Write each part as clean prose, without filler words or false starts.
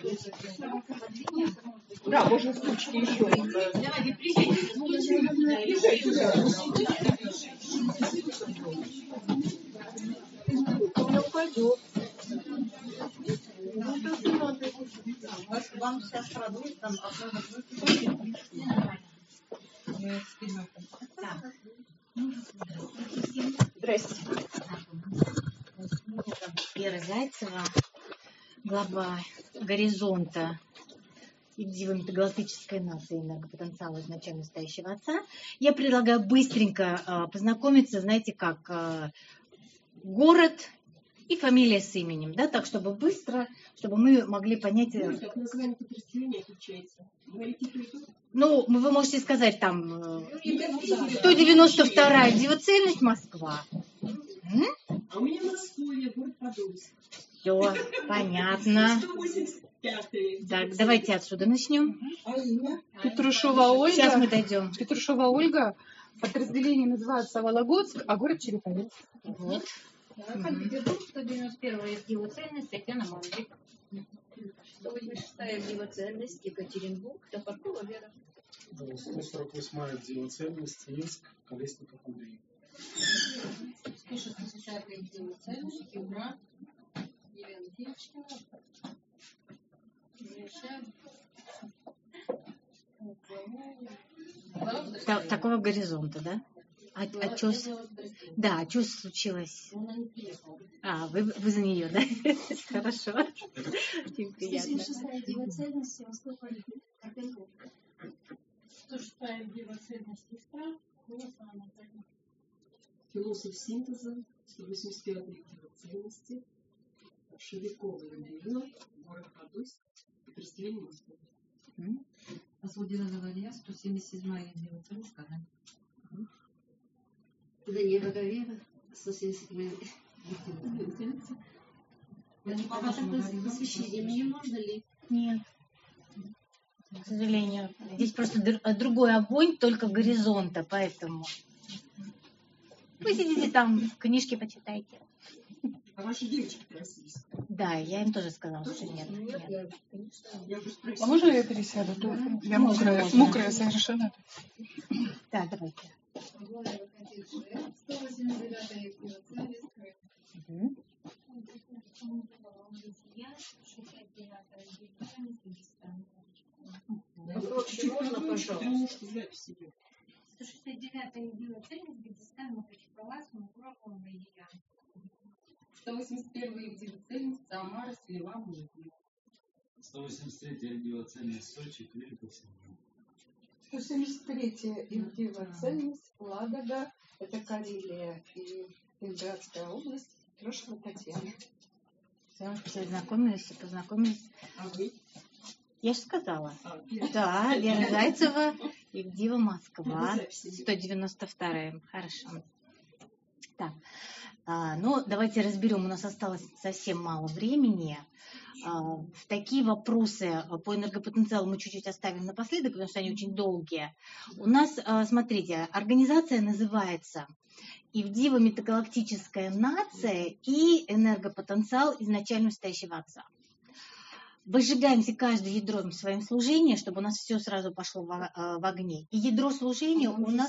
Да, можно стучки еще. Он упадет. Вам сейчас продают там Здрасте. Вера Зайцева, глава «Горизонта» и Дивометагалактической нации энергопотенциала изначально стоящего Отца. Я предлагаю быстренько познакомиться, знаете, как город и фамилия с именем, да, так, чтобы быстро, чтобы мы могли понять... Как название подразделения отличается? Ну, вы можете сказать там 192-я Дивоцельность, Москва. А у меня Московия, город Подольск. Все, понятно. 185-й. Так, давайте отсюда начнем. Петрушева Ольга. Сейчас мы дойдем. Петрушева Ольга. Подразделение называется Вологодск, а город Череповец. Вот. Санкт-Петербург, 191-я Дивоцельность, Татьяна Малдик. 186-я Дивоцельность, Екатеринбург, Топоркова Вера. 148-я Дивоцельность, Минск, Колесников Андрей. 160-я Дивоцельность, Югра, Елена Филичева. Такого горизонта, да? А что случилось? А, вы за нее, да? Хорошо. Очень приятно. 106-я Дивоцельность, Севастополь, Карпенковка. 106-я Дивоцельность, Истра, Голоса Анатолий. Философ синтеза, 185-й Дивоцельности, Шевиковый район, город Подольск, подразделение Москвы. Освободила Заварья, 177-я Дивоцельность, Казань. Данила Говера, 177-я Дивоцельность. Посвящение можно ли? Нет. К сожалению. Здесь просто другой огонь, только горизонта, поэтому... Вы сидите там, книжки почитайте. А ваши девочки просились? Да, я им тоже сказала, что нет. Я бы спросила. А можно я пересяду? Я мокрая совершенно. Да, давайте. 189-я Дивоцельность, Крым. 69-я можно, пожалуйста? 169-я Дивоцельность, Дагестан, Махачкала, Муракова, Илья. 181-я Дивоцельность, Самара, Селиван, Лугин. 183-я Дивоцельность, Сочи, Клинков, Сергей. 173-я Дивоцельность, Ладога, это Карелия и Ленинградская область, Трошева Татьяна. Все знакомились и познакомились. А вы? Я же сказала. Да, Вера Зайцева, Ивдива, Москва, Это записи. 192-я. Хорошо. Так, ну давайте разберем. У нас осталось совсем мало времени. Такие вопросы по энергопотенциалу мы чуть-чуть оставим напоследок, потому что они очень долгие. У нас, смотрите, организация называется Ивдива Метагалактическая нация и энергопотенциал изначально стоящего Отца. Выжигаемся каждое ядром своим служением, чтобы у нас все сразу пошло в огне. И ядро служения у нас...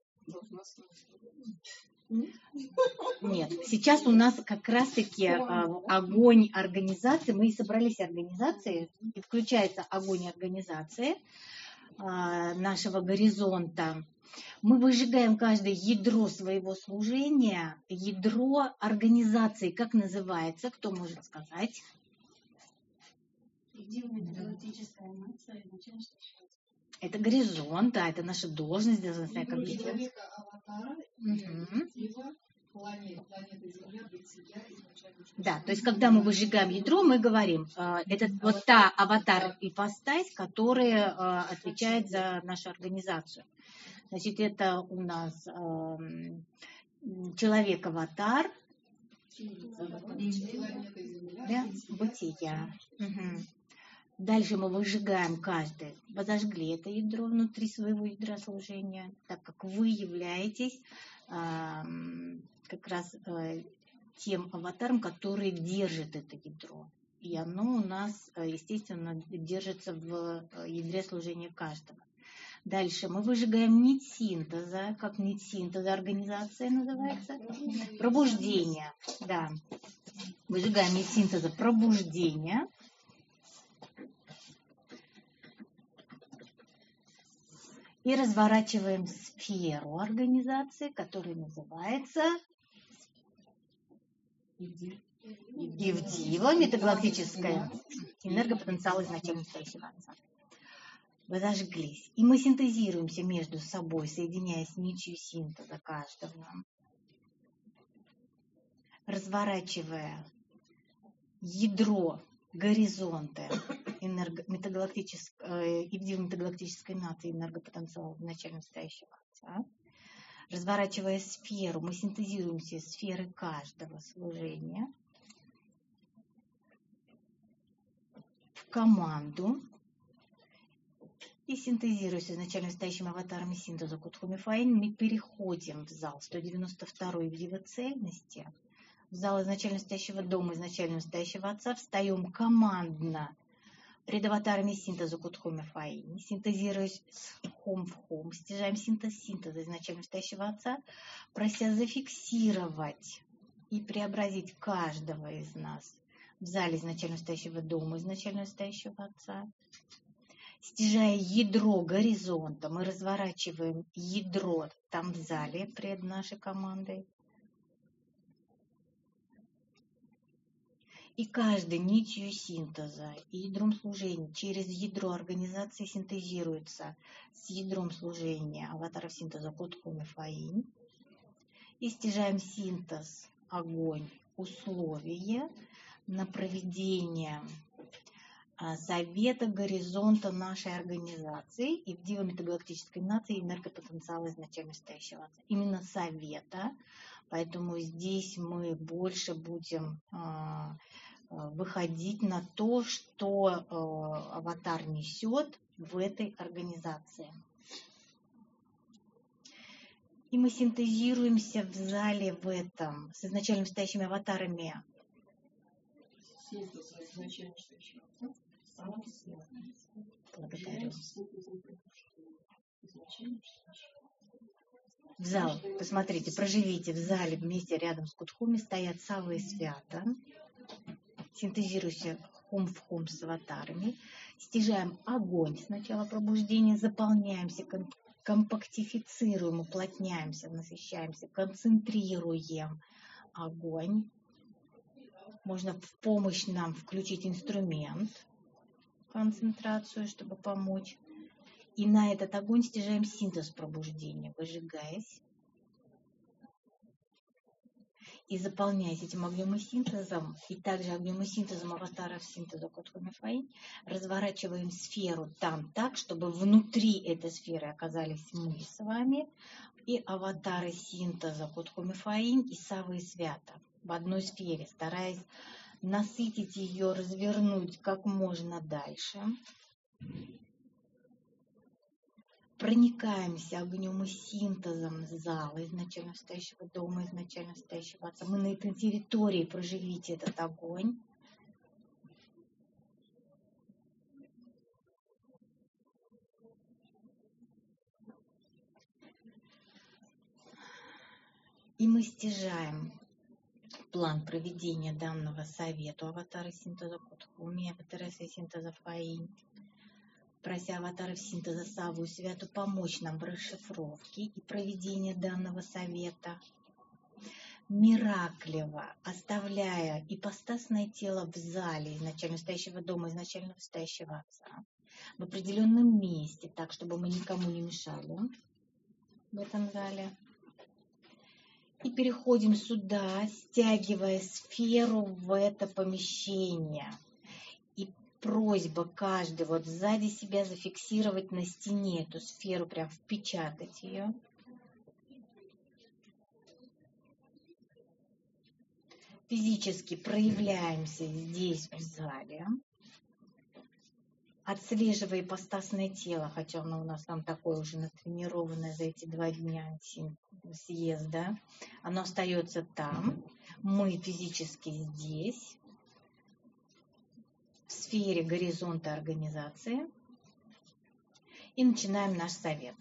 Нет, сейчас у нас как раз-таки огонь организации. Мы и собрались организации, и включается огонь организации нашего горизонта. Мы выжигаем каждое ядро своего служения, ядро организации. Как называется? Кто может сказать? Дивометагалактическая нация, изначально Это горизонт, да, это наша должность, должностная компетенция. человека, аватара, планета Земля, бытия, изначально. Да, то есть когда мы выжигаем ядро, мы говорим, это вот та аватар-ипостась, которая отвечает за нашу организацию. Значит, это у нас человек-аватар, да, бытия. Угу. Дальше мы выжигаем каждый. Подожгли это ядро внутри своего ядра служения, так как вы являетесь как раз тем аватаром, который держит это ядро. и оно у нас, естественно, держится в ядре служения каждого. Дальше мы выжигаем нить синтеза. Как нить синтеза организация называется? Пробуждение. Да. Выжигаем нить синтеза пробуждения. И разворачиваем сферу организации, которая называется Ивдива, метагалактическая энергопотенциал изначально стоящего Отца. Вы зажглись. И мы синтезируемся между собой, соединяясь нитью синтеза каждого, разворачивая ядро, горизонты Ивдивы метагалактической нации энергопотенциала изначально стоящего Отца. Разворачивая сферу, мы синтезируемся из сферы каждого служения в команду. И синтезируясь изначально стоящим аватаром синтеза Кутхуми Фаин, мы переходим в зал 192 Ивдивы цельности, в зал изначально стоящего дома, изначально стоящего Отца, встаем командно пред аватарами синтеза Кутхуми Фаин, синтезируясь с Хом в Хом, стяжаем синтез синтеза изначально стоящего Отца, прося зафиксировать и преобразить каждого из нас в зале изначально стоящего дома, изначально стоящего Отца. Стяжая ядро горизонта, мы разворачиваем ядро там в зале пред нашей командой. И каждой нитью синтеза и ядром служения через ядро организации синтезируется с ядром служения аватаров синтеза Кутхуми Фаин. И стяжаем синтез, огонь, условия на проведение совета горизонта нашей организации и Ивдива метагалактической нации энергопотенциала изначально стоящего Отца. Именно совета, поэтому здесь мы больше будем выходить на то, что аватар несет в этой организации. И мы синтезируемся в зале в этом с изначально стоящими аватарами. Благодарю. В зал, посмотрите, проживите в зале вместе рядом с Кутхуми стоят Сава и Свята. Синтезируйся Хум в Хум с аватарами. Стяжаем огонь сначала пробуждения, заполняемся, компактифицируем, уплотняемся, насыщаемся, концентрируем огонь. Можно в помощь нам включить инструмент, концентрацию, чтобы помочь. И на этот огонь стяжаем синтез пробуждения, выжигаясь. И заполняясь этим огнем и синтезом, и также огнем и синтезом аватаров синтеза Кутхуми Фаин, разворачиваем сферу там так, чтобы внутри этой сферы оказались мы с вами, и аватары синтеза Кутхуми Фаин и Савы и Свята в одной сфере, стараясь насытить ее, развернуть как можно дальше. Проникаемся огнем и синтезом зала изначально стоящего дома, изначально стоящего Отца. Мы на этой территории, проживите этот огонь. И мы стяжаем план проведения данного совету аватара синтеза Кутхуми, аватара синтеза Фаин, прося аватаров синтеза Саву и Святу помочь нам в расшифровке и проведении данного совета. Мираклево, оставляя ипостасное тело в зале изначально стоящего дома, изначально стоящего Отца, в определенном месте, так, чтобы мы никому не мешали в этом зале. И переходим сюда, стягивая сферу в это помещение. И просьба каждый вот сзади себя зафиксировать на стене эту сферу, прям впечатать ее. Физически проявляемся здесь, в зале. Отслеживая ипостасное тело, хотя оно у нас там такое уже натренированное за эти 2 дня съезда. Оно остается там. Мы физически здесь. в сфере горизонта организации и начинаем наш совет.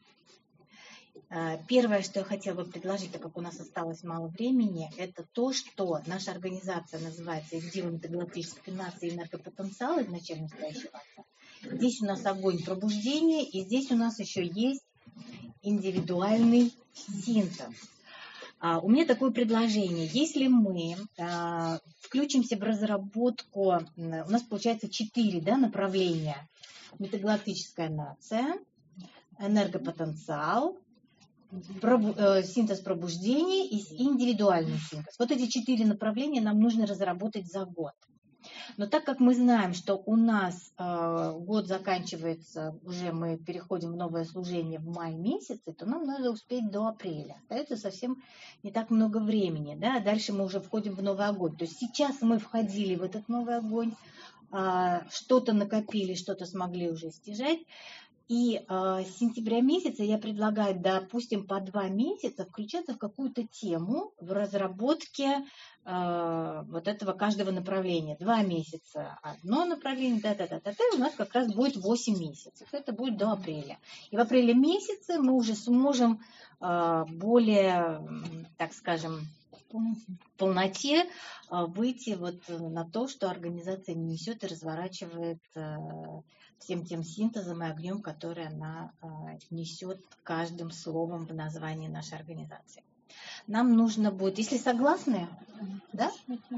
Первое, что я хотела бы предложить, так как у нас осталось мало времени, это то, что наша организация называется «Индиго Метагалактической нации энергопотенциал изначально настоящего отца». Здесь у нас огонь пробуждения, и здесь у нас еще есть индивидуальный синтез. У меня такое предложение. Если мы включимся в разработку, у нас получается 4 направления. Метагалактическая нация, энергопотенциал, синтез пробуждения и индивидуальный синтез. Вот эти 4 направления нам нужно разработать за год. Но так как мы знаем, что у нас год заканчивается, уже мы переходим в новое служение в мае месяце, то нам надо успеть до апреля. Остается совсем не так много времени. Да? Дальше мы уже входим в новый огонь. То есть сейчас мы входили в этот новый огонь, что-то накопили, что-то смогли уже стяжать. И с сентября месяца я предлагаю, допустим, по 2 месяца включаться в какую-то тему в разработке вот этого каждого направления. 2 месяца одно направление, и у нас как раз будет 8 месяцев. Это будет до апреля. И в апреле месяце мы уже сможем более, так скажем, в полноте выйти вот на то, что организация несет и разворачивает всем тем синтезом и огнем, который она несет каждым словом в названии нашей организации. Нам нужно будет, если согласны, да?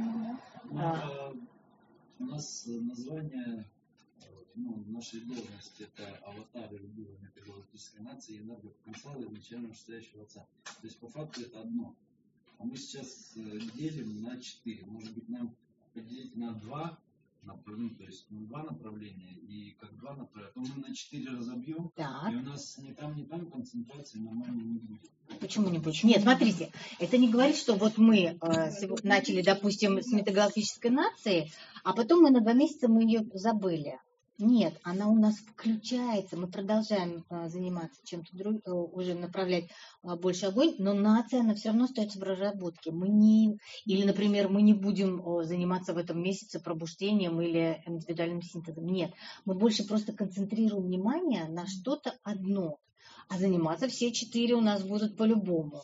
У нас название нашей должности – это аватары Индиго Метагалактической нации и энергопотенциал изначально настоящего отца. То есть по факту это одно. А мы сейчас делим на 4. Может быть, нам поделить на 2 направления, то есть на 2 направления, и как 2 направления, то мы на 4 разобьем, Так. и у нас ни там концентрации нормально не будет. Почему не будет? Нет, смотрите, это не говорит, что вот мы начали, допустим, с метагалактической нации, а потом мы на 2 месяца мы ее забыли. Нет, она у нас включается, мы продолжаем заниматься чем-то другим, уже направлять больше огонь, но нация, она все равно остается в разработке. Или, например, мы не будем заниматься в этом месяце пробуждением или индивидуальным синтезом. Нет, мы больше просто концентрируем внимание на что-то одно, а заниматься все 4 у нас будут по-любому.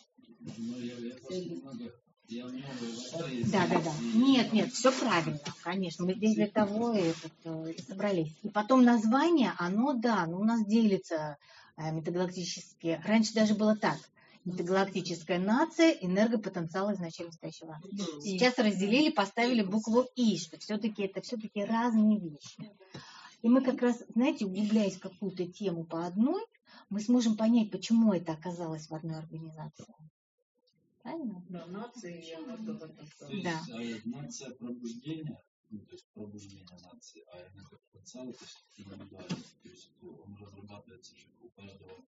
Да. Нет, все правильно, конечно. Мы здесь для того и собрались. И потом название, оно, у нас делится метагалактические. Раньше даже было так. Метагалактическая нация, энергопотенциал изначально настоящего. Сейчас разделили, поставили букву И, что это все-таки разные вещи. И мы как раз, знаете, углубляясь в какую-то тему по одной, мы сможем понять, почему это оказалось в одной организации. Правильно? Да, нация и энергопотенциал. Да. То есть нация пробуждения, то есть пробуждение нации, а энергопотенциал это индивидуально. То есть он разрабатывается же упорядоченно.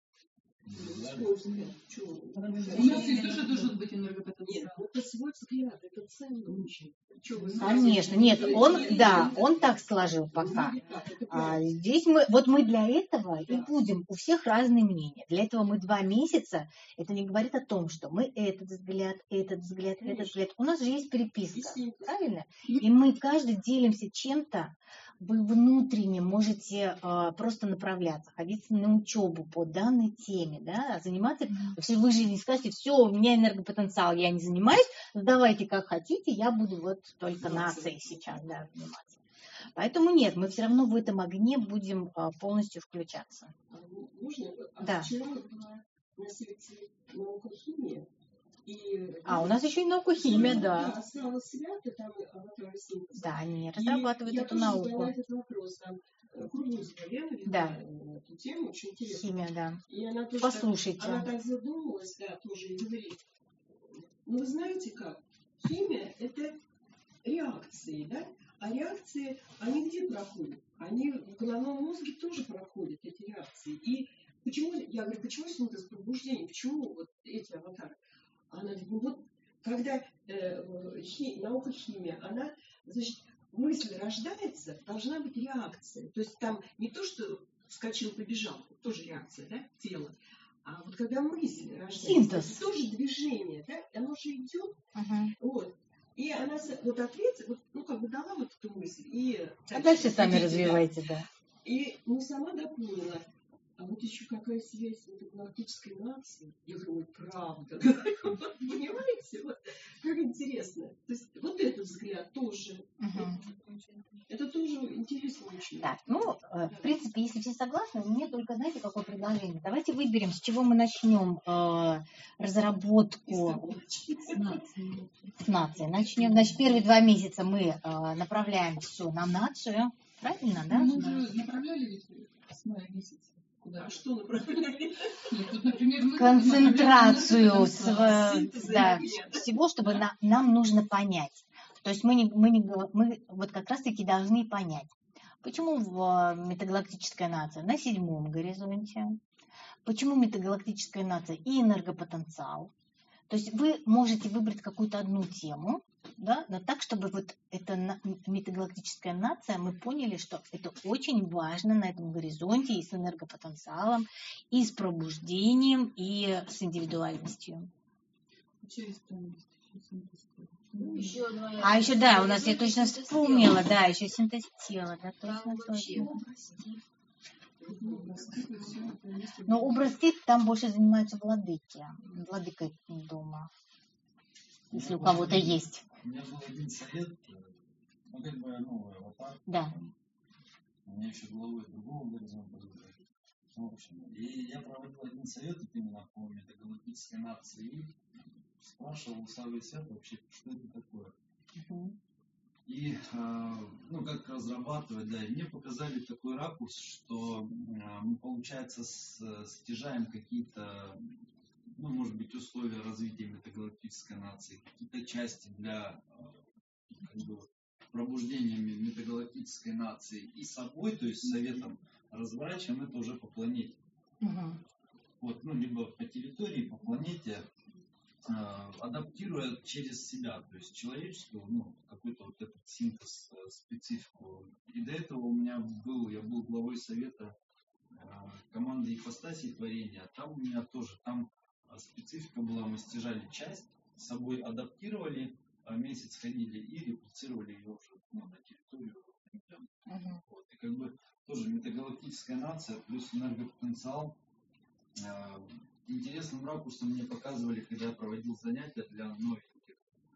У нас здесь тоже должен быть энергопотенциал. Нет, это свой взгляд, это ценно очень. Конечно, нет, он так сложил пока. Здесь мы для этого и будем, у всех разные мнения. Для этого мы 2 месяца, это не говорит о том, что мы этот взгляд. У нас же есть переписка, правильно? И мы каждый делимся чем-то. Вы внутренне можете просто направляться, ходить на учебу по данной теме, да, заниматься. Вы же не скажете, все, у меня энергопотенциал, я не занимаюсь, давайте как хотите, я буду вот только нацией сейчас заниматься. Поэтому нет, мы все равно в этом огне будем полностью включаться. Можно? Да. Вчера была на секции наука химия. У нас еще и наука химия, да. Осталось свято, там аватар синтез. Да, они разрабатывают эту науку. Я тоже задала этот вопрос. Там Круглузова, эту тему, очень интересно. Химия, да. И она тоже послушайте. Она так задумалась, тоже и говорит. Вы знаете как? Химия – это реакции, да? А реакции, они где проходят? Они в головном мозге тоже проходят, эти реакции. И почему синтез пробуждения? Почему вот эти аватары? Она говорит, когда наука химия, она, значит, мысль рождается, должна быть реакция. То есть там не то, что вскочил, побежал, тоже реакция, да, тела. А вот когда мысль рождается, это тоже движение, да, оно же идет. Вот. И она вот ответила, вот, ну, как бы дала вот эту мысль. И А дальше сами идите, развивайте, да. И ну, сама дополнила. А вот еще какая связь с галактической нацией. Я говорю, ой, правда. Понимаете? Вот, как интересно. То есть вот этот взгляд тоже. Это тоже интересно очень. Так, ну, в принципе, если все согласны, мне только, знаете, какое предложение? Давайте выберем, с чего мы начнем разработку с нацией. Начнем, значит, первые 2 месяца мы направляем все на нацию. Правильно, да? Мы уже направляли ведь с мая месяца. Куда? А что направляли? Нет, тут, например, мы Концентрацию синтез да, энергии. всего, чтобы нам нужно понять. То есть мы вот как раз-таки должны понять, почему метагалактическая нация на 7-м горизонте, почему метагалактическая нация и энергопотенциал. То есть вы можете выбрать какую-то одну тему, да, но так, чтобы вот эта метагалактическая нация, мы поняли, что это очень важно на этом горизонте и с энергопотенциалом, и с пробуждением, и с индивидуальностью. А еще, да, у нас, я точно вспомнила, да, еще синтез тела, да, точно. Но образ тип там больше занимаются владыки, владыка дома, если у кого-то есть. У меня был один совет, ну, как бы новый аватар. Да. У меня еще главой другого горизонта выбрали. В общем, и я проводил один совет именно по метагалактической нации и спрашивал у Славы Света вообще, что это такое. И, ну, как разрабатывать, да, и мне показали такой ракурс, что мы, получается, стяжаем какие-то, ну, может быть, условия развития метагалактической нации, какие-то части для, как бы, пробуждения метагалактической нации и собой, то есть советом разворачиваем это уже по планете. Вот, ну, либо по территории, по планете, адаптируя через себя, то есть человеческую, ну, какой-то вот этот синтез, специфику. И до этого у меня я был главой совета команды ипостасей творения, там у меня тоже, там специфика была, мы стяжали часть, с собой адаптировали, месяц ходили и реплицировали ее уже, ну, на территорию. Вот. И как бы тоже метагалактическая нация плюс энергопотенциал. Интересным ракурсом мне показывали, когда я проводил занятия для новеньких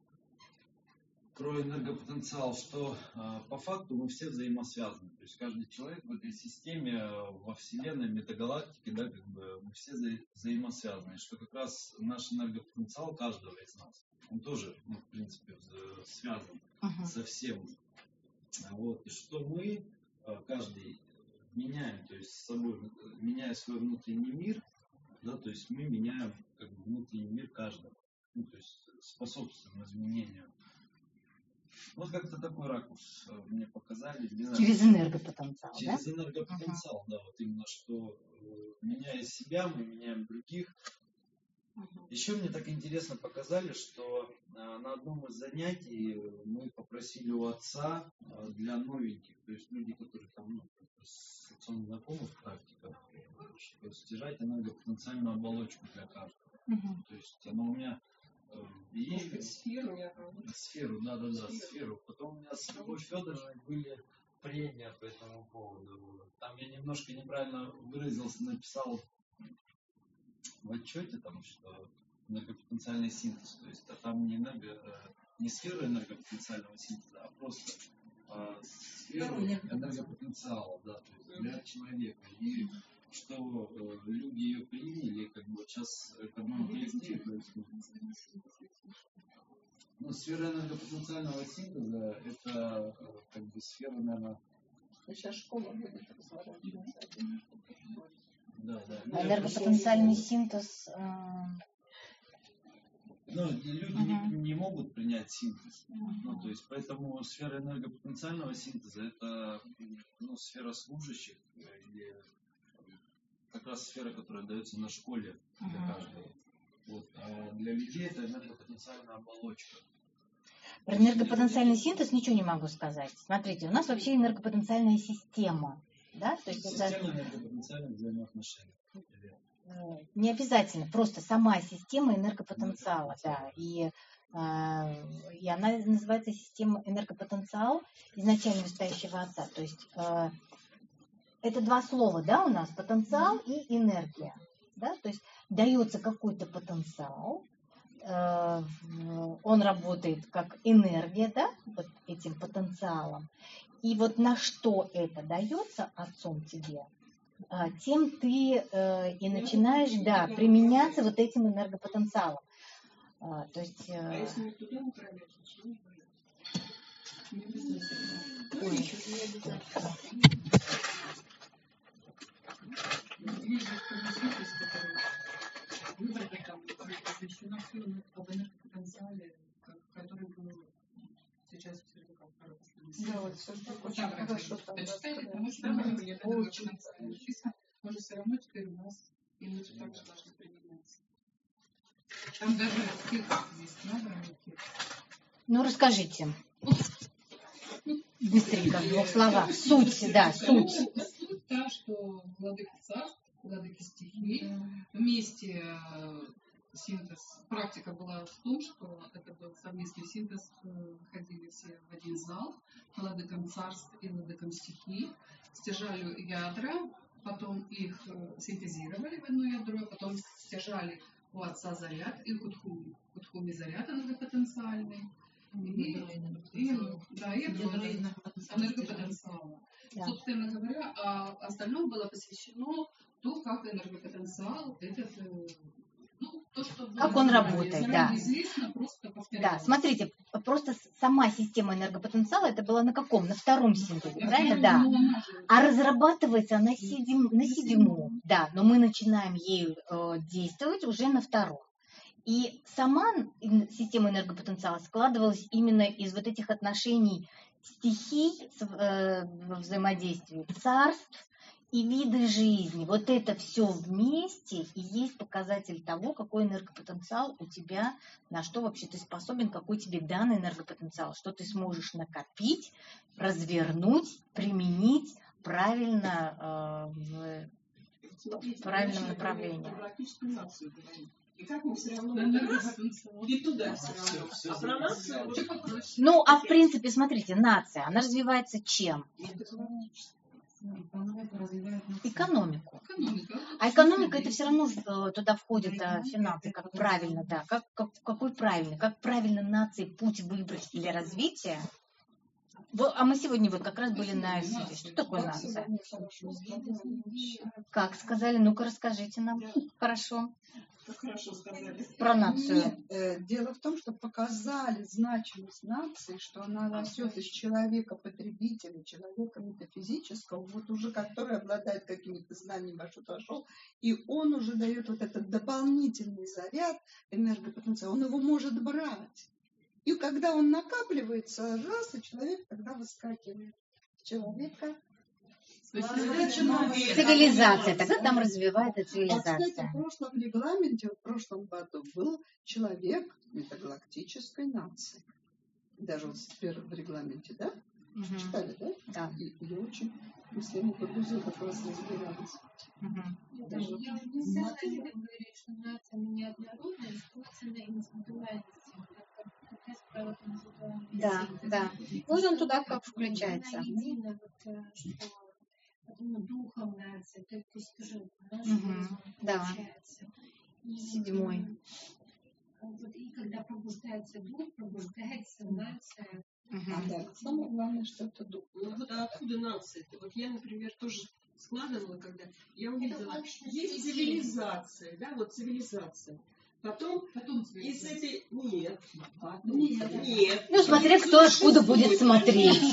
про энергопотенциал, что по факту мы все взаимосвязаны. То есть каждый человек в этой системе, во Вселенной, метагалактике, да, как бы мы все взаимосвязаны. Что как раз наш энергопотенциал каждого из нас, он тоже, ну, в принципе, связан со всем. Вот. И что мы, каждый, меняем, то есть с собой, меняя свой внутренний мир, да, то есть мы меняем, как бы, внутренний мир каждого, ну, то есть способствуем изменению. Вот как-то такой ракурс мне показали. Через энергопотенциал, через энергопотенциал, да, вот именно, что меняя себя, мы меняем других. Еще мне так интересно показали, что на одном из занятий мы попросили у отца для новеньких, то есть люди, которые там, ну, с отцом знакомы в практиках, стяжать энергопотенциальную оболочку для каждого. То есть она у меня есть сферу, да, сферу. Потом у меня с Любовью Федоровной были прения по этому поводу. Там я немножко неправильно выразился, написал в отчете, там, что энергопотенциальный синтез, то есть там не сфера энергопотенциального синтеза, а просто сферу энергопотенциала, да, то есть для человека. И что люди ее приняли, как бы сейчас в одном коллективе происходит. Ну, сфера энергопотенциального синтеза — это как бы сфера, наверное... Сейчас школа будет разворачиваться. Да. Энергопотенциальный синтез. Ну, люди не могут принять синтез. Ну, то есть, поэтому сфера энергопотенциального синтеза — это, ну, сфера служащих, или как раз сфера, которая дается на школе для каждого. Вот. А для людей это энергопотенциальная оболочка. Про энергопотенциальный синтез ничего не могу сказать. Смотрите, у нас вообще энергопотенциальная система. Да? То есть система энергопотенциальных взаимоотношений. Не обязательно, просто сама система энергопотенциала. Да. И И она называется система энергопотенциал изначально выстающего отца. То есть это два слова, да, у нас потенциал и энергия. Да? То есть дается какой-то потенциал, он работает как энергия, да, вот этим потенциалом. И вот на что это дается отцом тебе, тем ты и начинаешь, да, применяться вот этим энергопотенциалом. То есть... А если не туда направлять, ничего не будет. Не обязательно. Ой. Есть же синтез, который выбрано там, посвящено фильму об энергопотенциале, который был сейчас в Сердюках второй последний. Да, вот все Очень хорошо там почитали, рассказали. потому что там нет энергопотенциала написано, но же все равно теперь у нас и мы же также должны применяться. Там даже текст есть, набранный текст. Ну, расскажите. Быстренько, в двух словах. Суть, да, суть. Суть та, что владыки царств, владыки стихий, вместе синтез, практика была в том, что это был совместный синтез, ходили все в один зал, владыкам царств и владыкам стихий, стяжали ядра, потом их синтезировали в одно ядро, потом стяжали у отца заряд и Кутхуми заряд энергопотенциальный. И энергопотенциала. Да. Собственно говоря, а остальное было посвящено то, как энергопотенциал этот, то, что Как он работает, да. Известно, просто Да, повторяется. смотрите, просто сама система энергопотенциала, это была на каком? На втором синтезе, правильно? Да. А разрабатывается на седьмом, да, но мы начинаем ею действовать уже на втором. И сама система энергопотенциала складывалась именно из вот этих отношений стихий во взаимодействии, царств и виды жизни. Вот это все вместе и есть показатель того, какой энергопотенциал у тебя, на что вообще ты способен, какой тебе данный энергопотенциал, что ты сможешь накопить, развернуть, применить правильно в правильном направлении. И как мы все равно и туда все равно. А про нацию уже попроще. Ну, а в принципе, смотрите, нация, она развивается чем? Экономику. А экономика это все равно туда входит финансы, как правильно, да, какой правильно, как правильно нации путь выбрать для развития. А мы сегодня вот как раз были на СИДе. Что такое нация? Как сказали? Ну-ка расскажите нам. Хорошо. Как хорошо сказали. Про нацию. Нет, дело в том, что показали значимость нации, что она растет из человека-потребителя, человека метафизического, вот уже который обладает какими-то знаниями, во что-то вошел, и он уже дает вот этот дополнительный заряд энергопотенциала, он его может брать. И когда он накапливается, раз, и человек тогда выскакивает. Человека. Цивилизация. Тогда там развивается А, кстати, цивилизация. в прошлом регламенте, в прошлом году был человек метагалактической нации. Даже вот в регламенте, да? Мгм. Читали, да? Да. И очень мы с вами погрузили, как раз разбирались. Мгм. Даже Я не знаю, говорит, что нация неоднородная, искусственная и индивидуальность. Как раз про вот индивидуальность. Да, да. Вот он туда как включается. Она едина, вот, что духом нация, то есть тоже наш Мгм. Да. получается. И, Седьмой. Вот, и когда пробуждается дух, пробуждается нация. А Мгм. да, самое главное, что это дух. Ну вот а откуда нация-то? Вот я, например, тоже складывала, когда я увидела, есть цивилизация, да, вот цивилизация. Потом из этой... Нет. Нет. Ну, смотря кто откуда будет смотреть.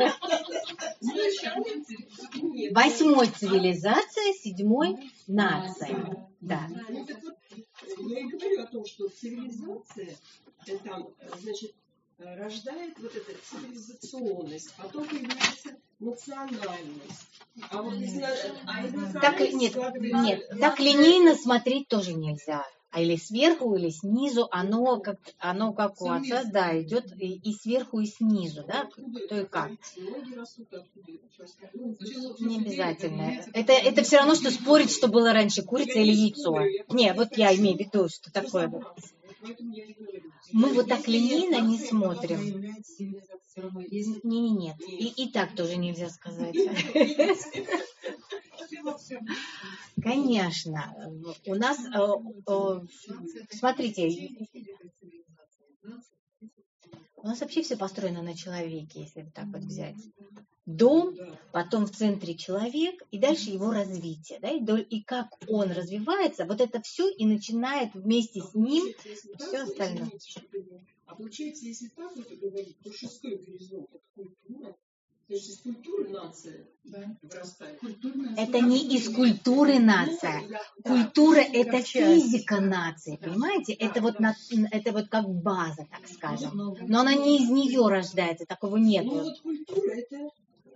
Нет. 8-й цивилизация, 7-й нация. Да. Ну, так вот, я и говорю о том, что цивилизация там, значит, рождает вот эту цивилизационность, потом появляется национальность. А вот из национальности Так, нет, так линейно смотреть тоже нельзя. А или сверху, или снизу, оно как у отца, да, идет и сверху, и снизу, да, кто и как. Ноги растут откуда? Не обязательно. Это все равно, что спорить, что было раньше, курица или яйцо. Не, вот я имею в виду, что такое. поэтому я и говорю. Мы вот так линейно не Нация смотрим. является цивилизацией, все равно есть. Нет. И так тоже нельзя сказать. Конечно. У нас, смотрите, у нас вообще все построено на человеке, если так вот взять. Дом, потом в центре человек, и дальше его развитие. Да? И как он развивается, вот это все и начинает вместе с ним все остальное. А получается, если так вот говорить, то шестой горизонт – это культура. То есть из культуры нация вырастает. Это не из культуры нация. Культура – это физика нации, понимаете? Это вот как база, так скажем. Но она не из нее рождается, такого нет. Ну вот культура – это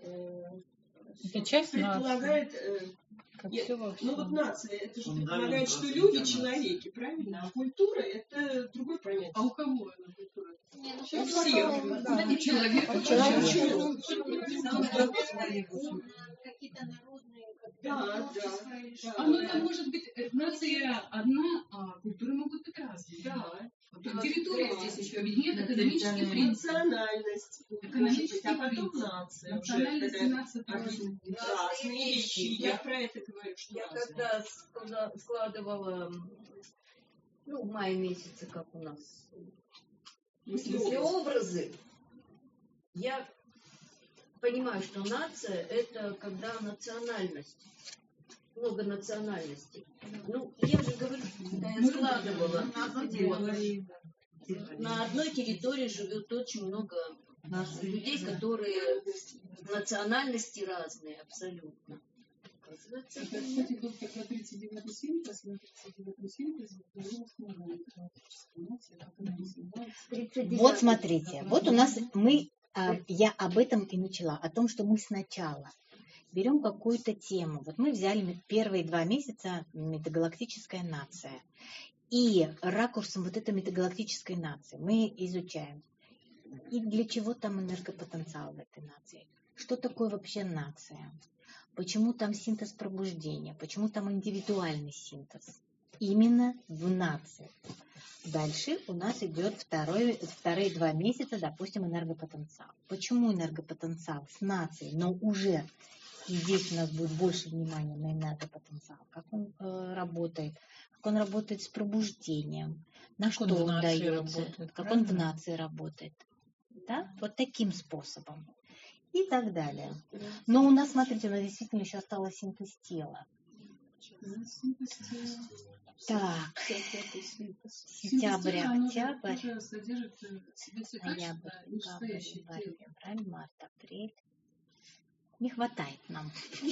часть предполагает... Нет, ну вот нация, это же предполагает, что люди человеки, правильно? А культура – это другой понятие. А у кого эта культура? У всех. Человек. Какие-то народные... Да. Оно это может быть, нация одна, а культуры могут быть разные. Да. Территория здесь еще объединяет экономический принцип. Национальность. Экономический А потом принцип. нация. Национальность и нация Разные вещи. Я про это говорю, что Я разные. когда складывала, в мае месяце, как у нас, мыслеобразы, я понимаю, что нация – это когда национальность, много национальностей. Я же говорю, когда я складывала, на одной территории живет очень много людей, которые национальности разные абсолютно. Кстати, вот когда 39-й синтез, на 39-й синтез появилась новая нация, которая называется... Вот смотрите, вот у нас я об этом и начала, о том, что мы сначала берем какую-то тему. Вот мы взяли первые 2 месяца метагалактическая нация. И ракурсом вот этой метагалактической нации мы изучаем. И для чего там энергопотенциал в этой нации? Что такое вообще нация? Почему там синтез пробуждения? Почему там индивидуальный синтез? Именно в нации. Дальше у нас идет вторые 2 месяца, допустим, энергопотенциал. Почему энергопотенциал с нацией, но уже и здесь у нас будет больше внимания на энергопотенциал, как он работает, как он работает с пробуждением, на что он дается, как он в нации работает. Да? Вот таким способом. И так далее. Но у нас, смотрите, у нас действительно еще осталось синтез тела. Так, сентябрь, октябрь, ноябрь, декабрь, январь, февраль, март, апрель. Не хватает нам.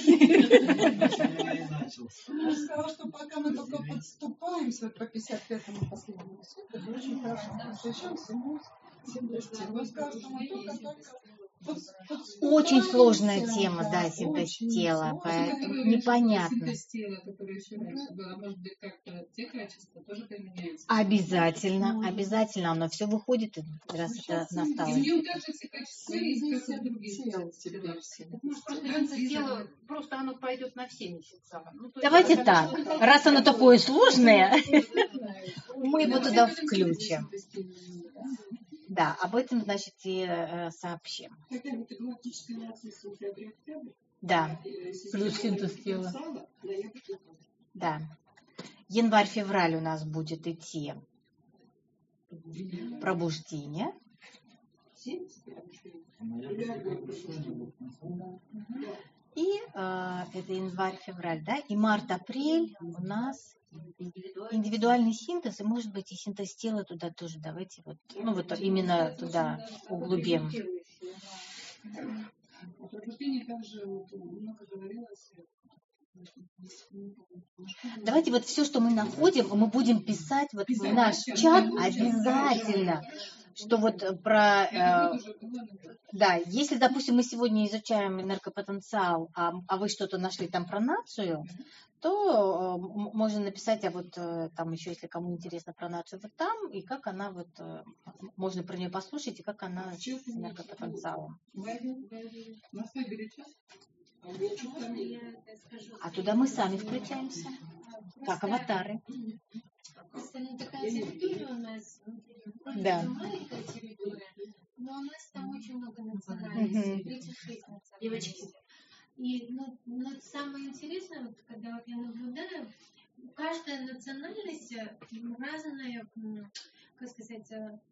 Я сказала, что пока мы только подступаемся по 55-му последнему свету, это очень хорошо. Посвящаем всему синтез тела. Вы скажете, что мы только Очень сложная тема, да, синтез тела, поэтому непонятно. Синтез тела, который еще раньше было, может быть, как-то те качества тоже применяются. Обязательно, оно все выходит, раз это настало. И в нем также все качества есть, как и в других телах. Просто тело, просто оно пойдет на все месяца. Давайте так, раз оно такое сложное, мы его туда включим. Да, об этом, значит, и сообщим. Тогда метагалактическая нация сентябрь-октябрь. Да. Плюс синтез тела. Да. Январь-февраль у нас будет идти пробуждение. И это январь-февраль, да, и март-апрель у нас индивидуальный синтез, и может быть и синтез тела туда тоже. Давайте вот, именно туда углубим. О пробуждении также много говорилось. Давайте вот все, что мы находим, мы будем писать вот в наш чат обязательно. Что вот про... да, если, допустим, мы сегодня изучаем энергопотенциал, а вы что-то нашли там про нацию, то можно написать, а вот там еще, если кому интересно про нацию, вот там, и как она вот, можно про нее послушать, и как она с энергопотенциалом. Я скажу. А туда мы сами включаемся, как аватары. кстати, такая территория у нас, вроде Да. бы маленькая территория, но у нас там очень много национальностей, 36 национальностей. Девочки. И ну, самое интересное, вот, когда вот я наблюдаю, каждая национальность разная, как сказать,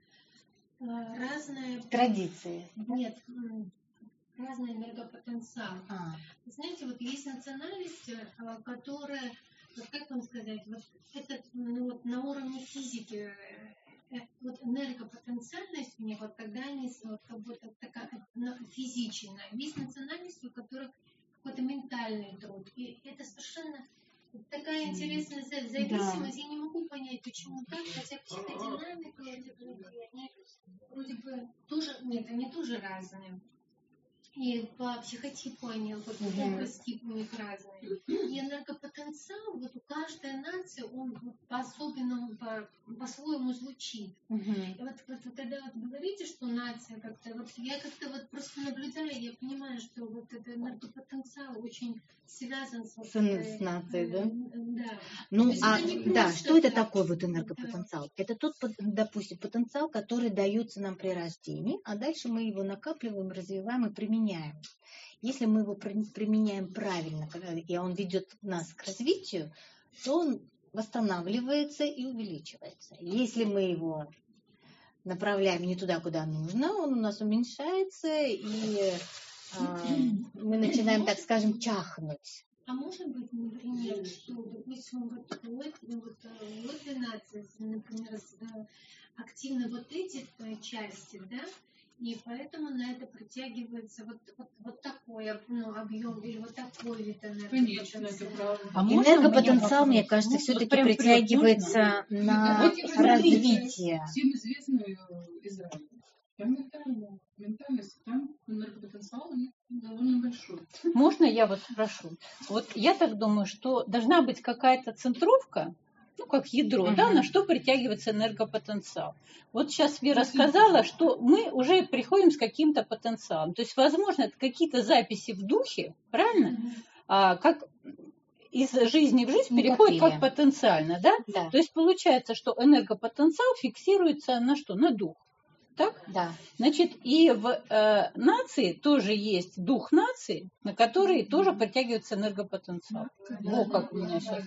разная... Традиции. Нет, разный энергопотенциал. А, Знаете, вот есть национальности, которые, вот как вам сказать, вот это вот на уровне физики, вот энергопотенциальность у них, вот когда они вот, как будто такая физичная. Есть национальности, у которых какой-то ментальный труд. И это совершенно такая интересная зависимость. Я не могу понять, почему так, хотя психодинамика этих людей, они вроде бы тоже, нет, они тоже разные. И по психотипу они, вот образ тип у них разный. И энергопотенциал, вот у каждой нации, он вот по-особенному, по-своему звучит. И вот когда вот говорите, что нация как-то, вот я как-то вот просто наблюдаю, я понимаю, что вот этот энергопотенциал очень связан с нацией, да? Да. Ну, То есть это не да, просто что это так. такое вот энергопотенциал? Это тот, допустим, потенциал, который дается нам при рождении, а дальше мы его накапливаем, развиваем и применяем. Если мы его применяем правильно, и он ведет нас к развитию, то он восстанавливается и увеличивается. Если мы его направляем не туда, куда нужно, он у нас уменьшается, и мы начинаем, так скажем, чахнуть. А может быть, например, что, допустим, вот в этой нации, например, активны вот эти части, да, и поэтому на это притягивается вот такой объем или вот такой вид Конечно, это энергопотенциала. правда. Энергопотенциал, мне кажется, все-таки притягивается на Вот развитие. Всем известный Израиль. Там ментальность, там энергопотенциал у них довольно большой. Можно я вот спрошу? Вот я так думаю, что должна быть какая-то центровка, ну, как ядро, да, на что притягивается энергопотенциал. Вот сейчас Вера сказала, что мы уже приходим с каким-то потенциалом. То есть, возможно, это какие-то записи в духе, правильно? Как из жизни в жизнь переходит как потенциально, да? Да. То есть, получается, что энергопотенциал фиксируется на что? На дух. Так? Да. Значит, и в нации тоже есть дух нации, на который тоже притягивается энергопотенциал. Во, как у меня сейчас.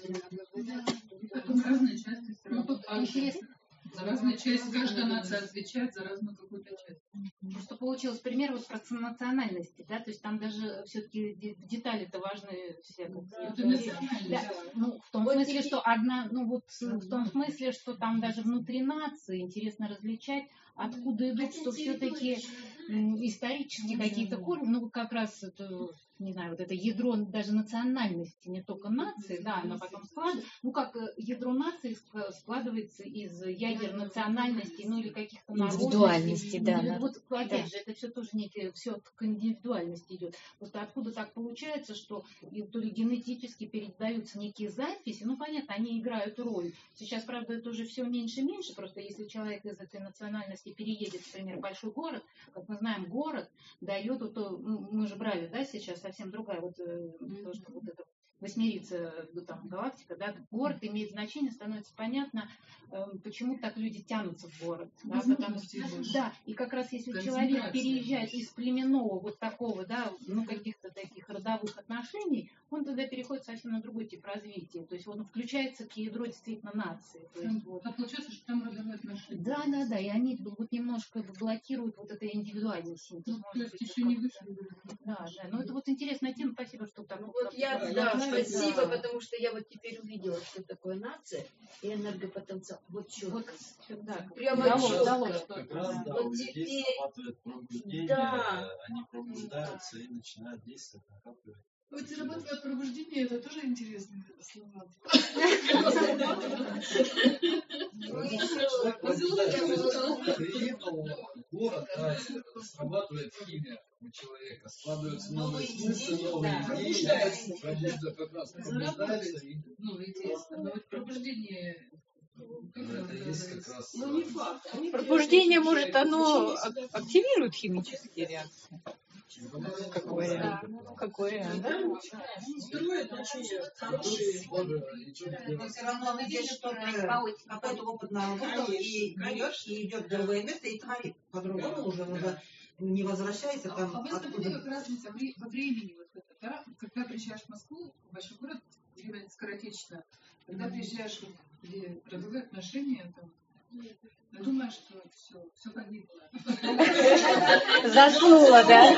Потом разные части сразу. За разные части каждая нация отвечает за разную какую-то часть. Просто получилось пример вот про национальности, да, то есть там даже все-таки детали-то важны все. Это национальность. Да, ну, в том смысле, что одна, ну вот в том смысле, что там даже внутри нации интересно различать, откуда идут, что все-таки исторически какие-то корни, ну как раз это, не знаю, вот это ядро даже национальности, не только нации, да, оно потом складывается, ну как ядро нации складывается из ядер национальности, ну или каких-то индивидуальности, да. Вот опять же, это все тоже некие, все к индивидуальности идет. Просто откуда так получается, что то ли генетически передаются некие записи, ну понятно, они играют роль. Сейчас, правда, это уже все меньше и меньше, просто если человек из этой национальности переедет, например, в большой город, как мы знаем, город дает, мы же брали, да, сейчас совсем другая, вот, то, что вот это восьмерица, там, галактика, да, город имеет значение, становится понятно, почему так люди тянутся в город. Да, потому что, да, и как раз если человек переезжает из племенного вот такого, да, ну, каких-то таких родовых отношений, он тогда переходит совсем на другой тип развития. То есть он включается к ядро действительно нации. То есть, вот. А получается, что там родовые отношения. Да, и они вот немножко блокируют вот это индивидуальный синтез. Ну, то есть еще не вышли. Да, ну это вот интересная тема, спасибо, что так. Вот я, да, спасибо, потому что я вот теперь увидела, что такое нация и энергопотенциал. Вот четко. Вот, да, прямо четко. Как раз, да, Вот у людей теперь... срабатывает пробуждение, Да. они пробуждаются и начинают действовать, накапливать. Вот срабатывает пробуждение, это тоже интересные слова. Приехал в город, срабатывает химия у человека, складываются новые смыслы, новые идеи, как раз пробуждается и... Ну, интересно. Но вот пробуждение... Это есть как раз... Ну, не факт. Пробуждение, может, оно активирует химические реакции. Как вариант. Как вариант, да? Строят очень хорошие. Но все равно видишь, что какой-то опыт наработал, и берешь, и идет в другое место, и творит. По-другому уже не возвращается там. А вы заметили, как разница во времени вот это, да? Когда приезжаешь в Москву, в большой город, время скоротечно, когда приезжаешь, вот, где родовые отношения, там, думаешь, что все погибло. Заснула, да?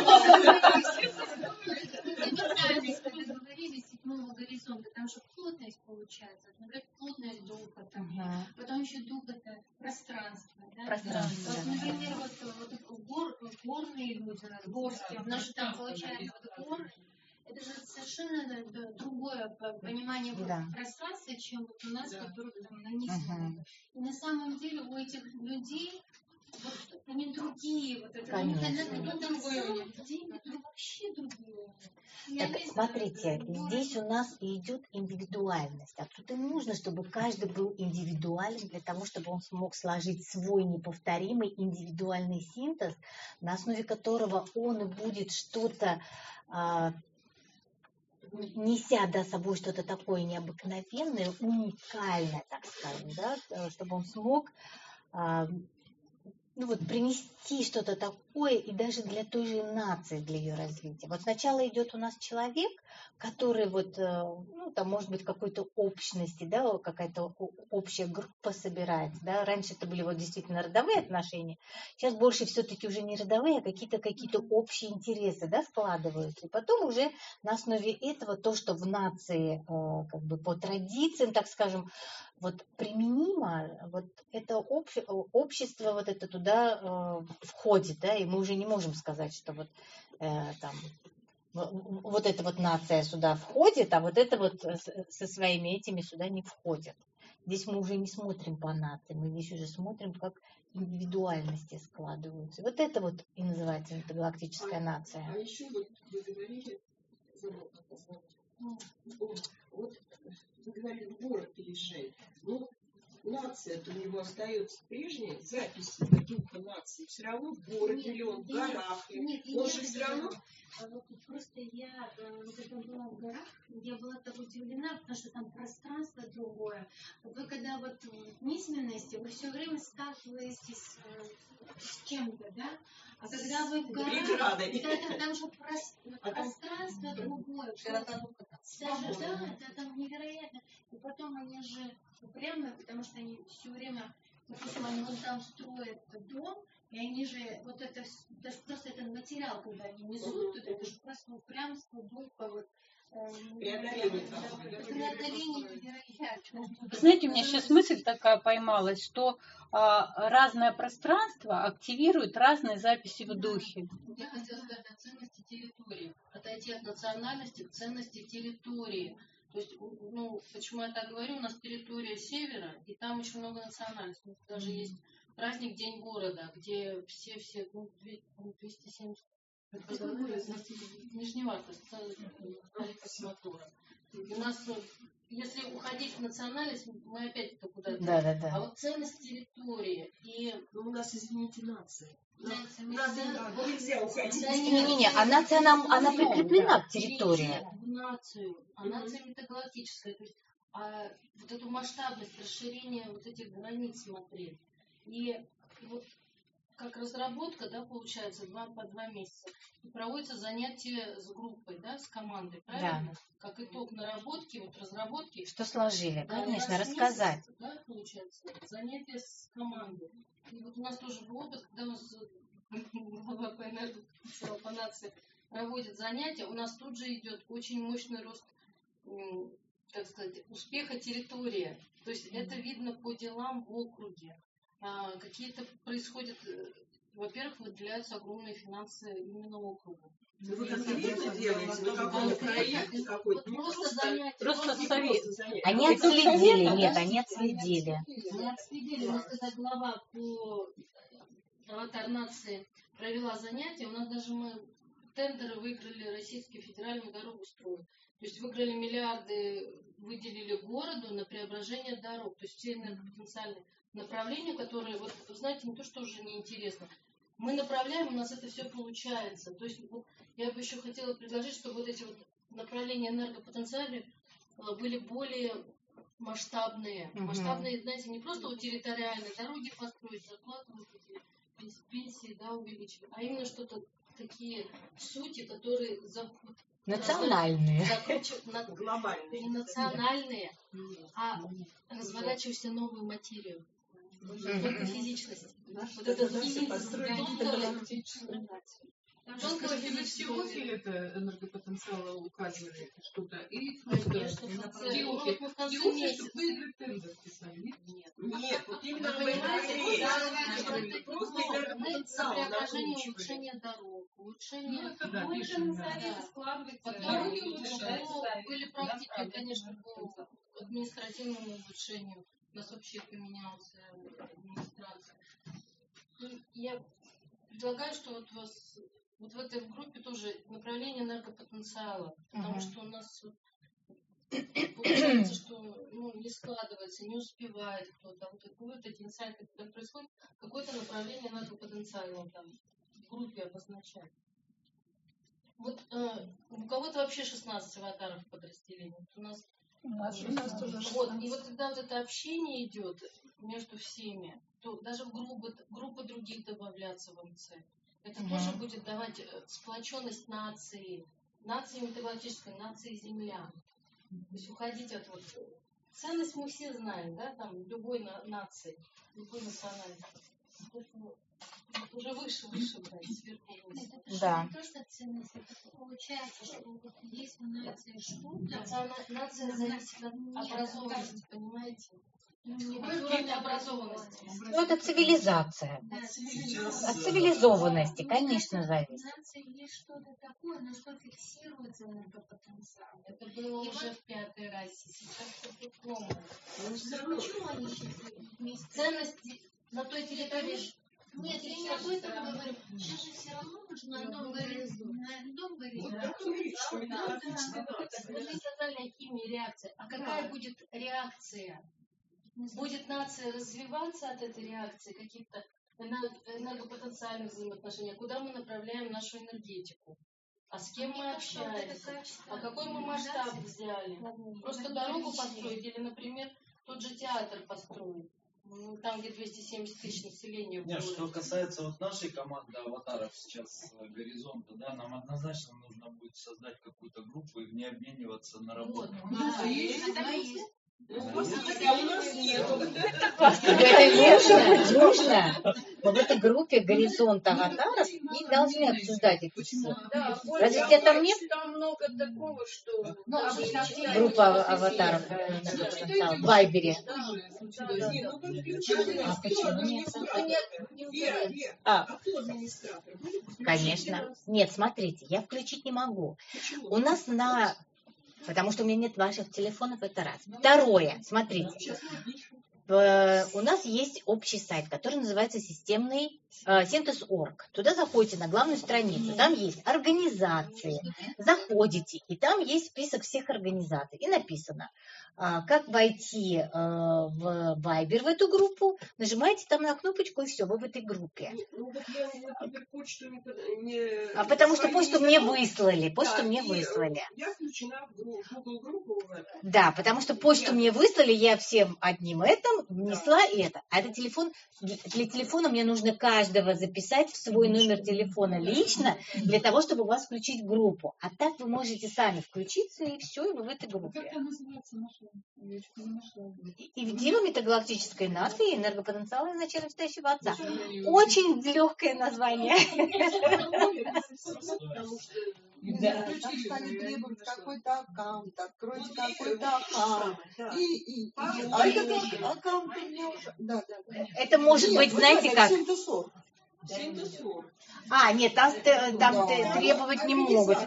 Когда говорили седьмого горизонта, там же плотность получается, например, плотность духа, там, потом еще дух это пространство, да? Пространство, Вот, да. например, горные люди, горские, у нас же там получается горы, это же совершенно другое понимание пространства, чем вот у нас, которые там нанесены. И на самом деле у этих людей вот, они другие, вот это, они вообще другие. Так, смотрите, здесь у нас идет индивидуальность. А тут им нужно, чтобы каждый был индивидуален для того, чтобы он смог сложить свой неповторимый индивидуальный синтез, на основе которого он и будет что-то, неся до собой что-то такое необыкновенное, уникальное, так скажем, да, чтобы он смог принести что-то такое и даже для той же нации, для ее развития. Вот сначала идет у нас человек, который там может быть какой-то общности, да, какая-то общая группа собирается, да. Раньше это были действительно родовые отношения, сейчас больше все-таки уже не родовые, а какие-то общие интересы, да, складываются. И потом уже на основе этого то, что в нации по традициям, так скажем, применимо, это общество это туда входит, да, и мы уже не можем сказать, что эта нация сюда входит, а это со своими этими сюда не входит. Здесь мы уже не смотрим по нации, мы здесь уже смотрим, как индивидуальности складываются. Это и называется интергалактическая нация. А еще вы говорили, вы говорили, в город переезжает. Нация-то у него остается прежняя, запись духа нации. Все равно в городе или он в горах. Он же все равно... Просто я, когда была в горах, я была так удивлена, потому что там пространство другое. Вы когда в низменности, вы все время сталкиваетесь с чем-то, да? А когда вы в горах, там же пространство другое. Это там невероятно. И потом они же упрямые, потому что они все время, допустим, они там строят дом, и они же, это просто этот материал, когда они несут, это же просто упрямство, духа, преодоление невероятно. Знаете, у меня сейчас мысль такая поймалась, что разное пространство активирует разные записи в духе. Я хотела сказать о ценности территории. Отойти от национальности к ценности территории. То есть, почему я так говорю, у нас территория севера, и там очень много национальностей. Даже есть праздник День города, где все 270 Нижневартовск, мотора. У нас, если уходить в национальность, мы опять это куда-то. Да. А ценность территории и у нас, извините, нация. Нельзя уходить. Не, а нация она прикреплена к территории. В нацию, а нация метагалактическая. То есть, эту масштабность, расширение этих границ смотреть. И как разработка, да, получается, по 2 месяца. И проводятся занятия с группой, да, с командой, правильно? Да. Как итог наработки, разработки. Что сложили, да, конечно, рассказать. Месяц, да, получается, занятия с командой. И у нас тоже был опыт, когда у нас глава по нации проводит занятия, у нас тут же идет очень мощный рост, так сказать, успеха территории. То есть это видно по делам в округе. Какие-то происходят, во-первых, выделяются огромные финансы именно округу. Вы как видно делаете, на каком проекте какой-то? Просто совет. Они отследили, нет, они отследили. Мы отследили, у нас когда глава по аватар нации провела занятия, у нас даже мы тендеры выиграли, Российский федеральную дорогу строят. То есть выиграли миллиарды, выделили городу на преображение дорог. То есть все энергопотенциальные направления, которые, знаете, не то, что уже неинтересно. мы направляем, у нас это все получается. То есть вот, я бы еще хотела предложить, чтобы вот эти вот направления энергопотенциала были более масштабные. Масштабные, знаете, не просто вот территориальные, дороги построить, зарплаты пенсии, да, увеличивать, а именно что-то такие сути, которые Национальные. Глобальные. Не национальные, а разворачивающуюся новую материю. Только физичность. Вот это Скажите, вы в теории это энергопотенциала указывали что-то? Или конечно, в теории, чтобы вы тендер писали? Нет, вот именно Вы понимаете, преображение, улучшение дорог, улучшение... Потом были практики, конечно, по административному улучшению. У нас вообще поменялась администрация. Я предлагаю, что вот у вас вот в этой группе тоже направление энергопотенциала, потому что у нас получается, что не складывается, не успевает кто-то. Вот будет один сайт, когда происходит какое-то направление энергопотенциала там в группе обозначать. Вот у кого-то вообще 16 аватаров в подразделении. У нас тоже. Вот, и вот когда вот это общение идет между всеми, то даже в группы других добавляться в МЦ. Это тоже будет давать сплоченность нации метагалактической, нации Земля. То есть уходить от вот... Ценность мы все знаем, да, там, любой нации, любой национальности. Уже выше брать, сверху вниз. Да. Не то, что ценность, это получается, что вот есть у нации что-то. Нация зависит от образованности, понимаете? Уровня образованности. Ну, это цивилизация. От цивилизованности, конечно, зависит. У нации есть что-то такое, на что фиксируется энергопотенциал. Это было уже в 5-й расе, сейчас по-другому. Почему они сейчас ценности на той территории... Нет, я не об этом говорю. Сейчас же все равно нужно одном говорить. Вы сказали о химии реакции. А какая будет реакция? Будет нация развиваться от этой реакции, каких-то энергопотенциальных взаимоотношений? Куда мы направляем нашу энергетику? А с кем мы общаемся? А какой мы масштаб взяли? Просто дорогу построить или, например, тот же театр построить? Там, где 270 тысяч населения. Нет, что касается вот нашей команды аватаров сейчас горизонта, да, нам однозначно нужно будет создать какую-то группу и в ней обмениваться на работу. А у нас нет. Это нужно. Но в этой группе горизонт аватаров и должны обсуждать эти все. Разве тебя там нет? Там много такого, что... Группа аватаров в Вайбере. А почему нет? А кто администратор? Конечно. Нет, смотрите, я включить не могу. У нас потому что у меня нет ваших телефонов, это раз. Второе, смотрите. У нас есть общий сайт, который называется системный Синтез.орг. Туда заходите на главную страницу, там есть организации, заходите, и там есть список всех организаций. И написано, как войти в Viber в эту группу, нажимаете там на кнопочку, и все, вы в этой группе. Ну вот я, например, почту не... А потому что почту мне выслали, выслали. Я включена в Google группу. Да, потому что почту мне выслали, я всем одним внесла это. А это телефон, для телефона мне нужно каждого записать в свой номер телефона лично, для того, чтобы у вас включить группу. А так вы можете сами включиться, и все, и вы в этой группе. Как это называется наша? Индива метагалактической нации, энергопотенциал изначально стоящего отца. Очень легкое название. Там стали требовать какой-то аккаунт, откройте какой-то аккаунт. А этот аккаунт у меня уже... Да. Это может быть, знаете как? Синтез.орг. Нет, там требовать не могут.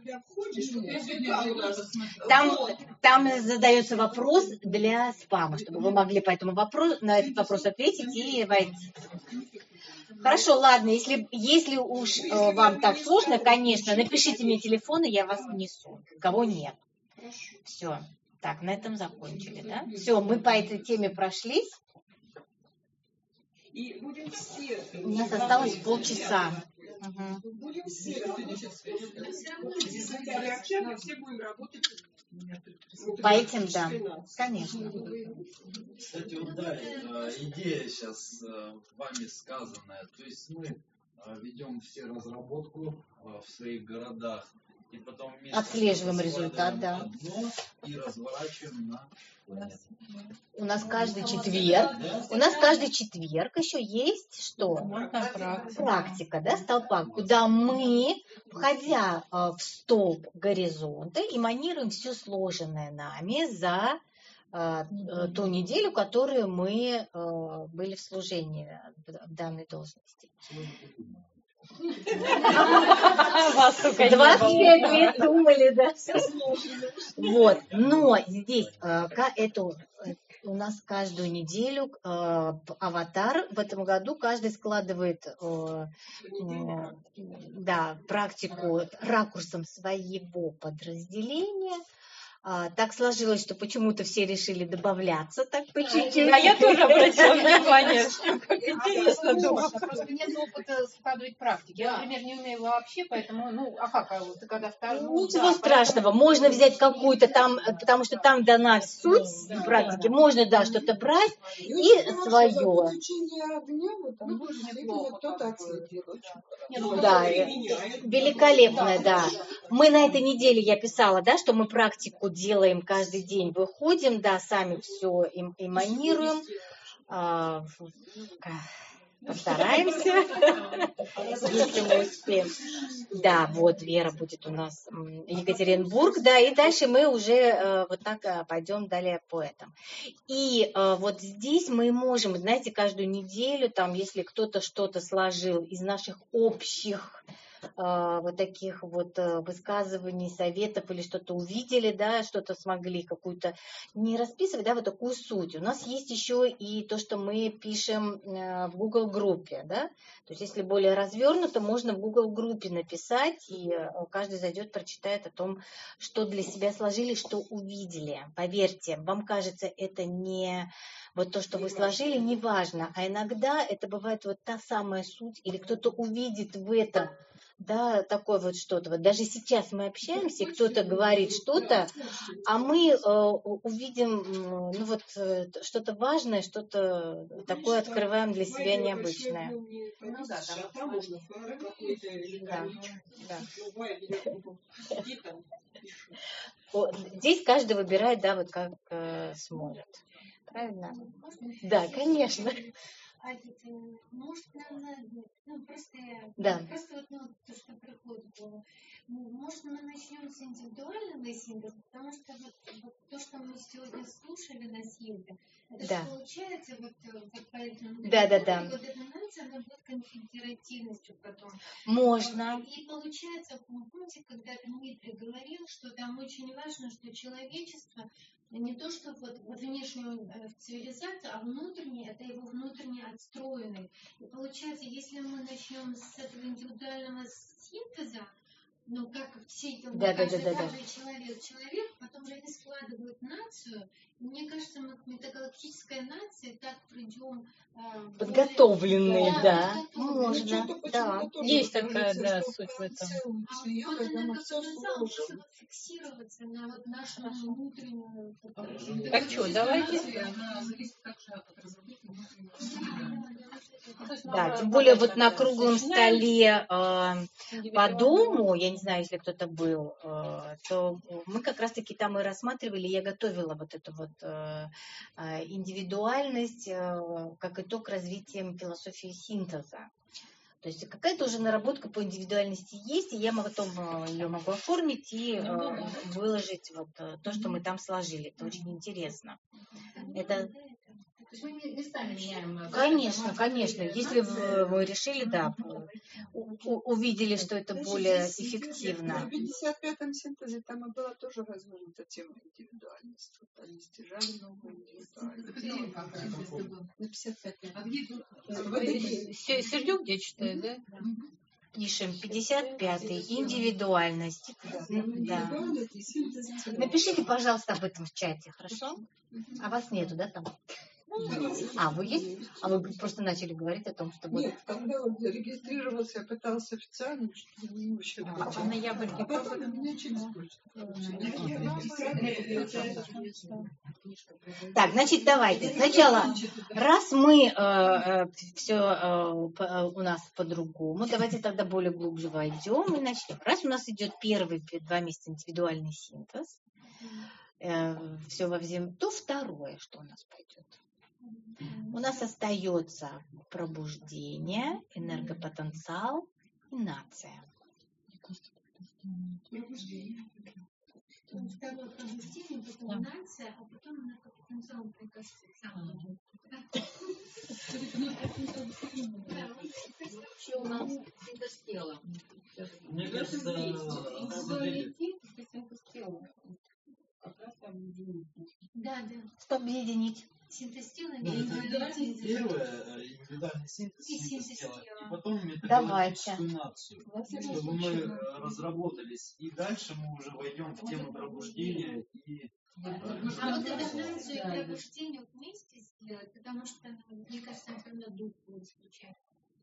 Там задается вопрос для спама, чтобы вы могли по этому вопросу, на этот вопрос ответить и войти. Хорошо, ладно, если уж вам так сложно, конечно, напишите мне телефон, и я вас внесу. Кого нет. Все. Так, на этом закончили, да? Все, мы по этой теме прошлись. И будем все... У нас осталось полчаса. Угу. Будем все работать. Если общаться, все будем работать. По этим, да, конечно. Кстати, вот да, идея сейчас вами сказанная. То есть мы ведем все разработку в своих городах и потом вместе отслеживаем результат, да. одно и разворачиваем на планету. У нас каждый четверг еще есть что? Практика, да, столпа, куда мы, входя в столб горизонта, эманируем все сложенное нами за ту неделю, которую мы были в служении в данной должности. 25 лет думали, да. Вот, но здесь у нас каждую неделю аватар в этом году каждый складывает практику ракурсом своего подразделения. Так сложилось, что почему-то все решили добавляться так по чуть-чуть. А я тоже обратила внимание, как интересно думаю. Просто нет опыта складывать практики. Я, например, не умею вообще, поэтому, ты когда вторую... Ничего страшного, можно взять какую-то там, потому что там дана суть практики, можно, да, что-то брать и свое. Изучение огня, там действительно кто-то отследил. Да, великолепно, да. Мы на этой неделе, я писала, да, что мы практику делаем каждый день, выходим, да, сами все эманируем, постараемся, если мы успеем. Да, вот Вера будет у нас Екатеринбург, да, и дальше мы уже вот так пойдем далее по этому. И вот здесь мы можем, знаете, каждую неделю, там, если кто-то что-то сложил из наших общих вот таких вот высказываний, советов или что-то увидели, да, что-то смогли какую-то не расписывать, да, вот такую суть. У нас есть еще и то, что мы пишем в Google группе, да, то есть если более развернуто, можно в Google группе написать, и каждый зайдет, прочитает о том, что для себя сложили, что увидели. Поверьте, вам кажется, это не вот то, что вы сложили, не важно, а иногда это бывает вот та самая суть, или кто-то увидит в этом, да, такое вот что-то. Вот даже сейчас мы общаемся, и кто-то говорит что-то, а мы увидим что-то важное, что-то такое открываем для себя необычное. Здесь каждый выбирает, да, вот как сможет. Правильно? Да, конечно. Может, да. Просто то, что приходит в голову. Может, мы начнем с индивидуального синтеза, потому что вот то, что мы сегодня слушали на съезде, это да. Получается, поэтому да. Вот эта нация, она будет конфедеративностью потом. Можно. И получается, помните, когда Дмитрий говорил, что там очень важно, что человечество не то, что вот внешнюю цивилизацию, а внутренний, это его внутренне отстроенный. И получается, если мы начнем с этого индивидуального синтеза, как все каждый человек, потом же они складывают нацию. И мне кажется, мы к метагалактической нации так придем подготовленные, да. Можно, да. Есть такая, да, суть в этом. Фиксироваться на вот нашу внутреннюю. Так что, давайте. Да, тем более вот на круглом столе по дому, я не знаю, если кто-то был, то мы как раз-таки там и рассматривали, я готовила вот эту вот индивидуальность как итог развития философии синтеза. То есть какая-то уже наработка по индивидуальности есть, и я потом ее могу оформить и выложить вот то, что мы там сложили. Это очень интересно. Это... Мы местами меняем. Конечно. Если вы решили, да, увидели, что это более эффективно. В 55-м синтезе там и была тоже развернута тема индивидуальности. Вот они стяжали новую индивидуальность. На 55-м. Сердюк где читает, да? Пишем 55-й, индивидуальность. Да. Напишите, пожалуйста, об этом в чате, хорошо? А вас нету, да, там? А, вы есть? А вы просто начали говорить о том, что вот... Нет, когда вот зарегистрировался, я пыталась официально, что-то не вообще А ноябрь, а потом меня через почту. Так, значит, давайте. Сначала, раз мы все у нас по-другому, давайте тогда более глубже войдем и начнем. Раз у нас идет первый 2 месяца индивидуальный синтез, все во взаимном, то второе, что у нас пойдет. У нас остается пробуждение, энергопотенциал и нация. Второе пробуждение, потом нация, а потом энергопотенциал, мне кажется, сам. Вообще у нас синтез тела. Мне кажется, Да. Что объединить? Синтез тела и первое, индивидуальный синтез, И синтез синтез тела, тела. и потом Давайте. метагалактическую нацию, чтобы мы разработались. И дальше мы уже войдем в тему пробуждения и... А вот это нацию и пробуждение вместе сделать, потому что, мне кажется, все равно дух будет исключать.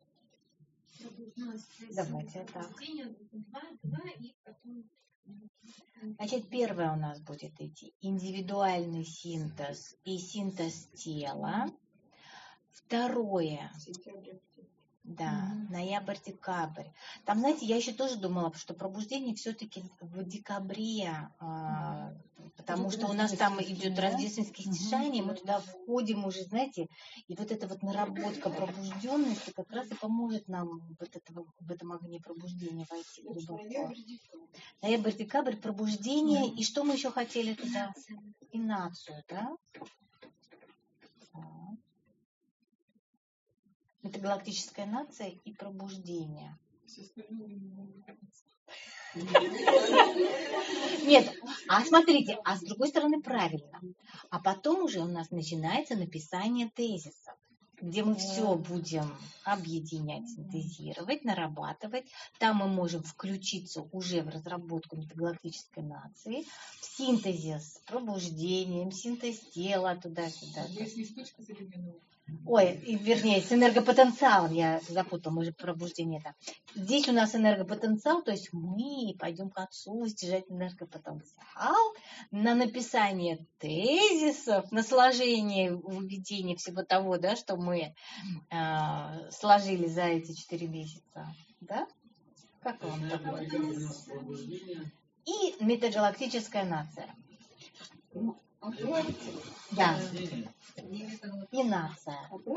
Давайте так. Пробуждение 2 и потом... Значит, первое у нас будет идти индивидуальный синтез и синтез тела. Второе, да, ноябрь-декабрь. Там, знаете, я еще тоже думала, что пробуждение все-таки в декабре, потому что у нас там идет рождественские стяжания, мы туда входим уже, знаете, и вот эта вот наработка пробужденности как раз и поможет нам в этом огне пробуждения войти глубоко. Ноябрь-декабрь, пробуждение, и что мы еще хотели туда? И нацию, да? Метагалактическая нация и пробуждение. Нет, а смотрите, а с другой стороны правильно. А потом уже у нас начинается написание тезисов, где мы все будем объединять, синтезировать, нарабатывать. Там мы можем включиться уже в разработку метагалактической нации, в синтезе с пробуждением, синтез тела, туда-сюда. Здесь есть точка современного. Ой, вернее, с энергопотенциалом, я запутала, мы же пробуждение это. Здесь у нас энергопотенциал, то есть мы пойдем к отцу стяжать энергопотенциал на написание тезисов, на сложение, выведение всего того, да, что мы сложили за эти 4 месяца. Да? Как вам такое? И метагалактическая нация. Да. И нация.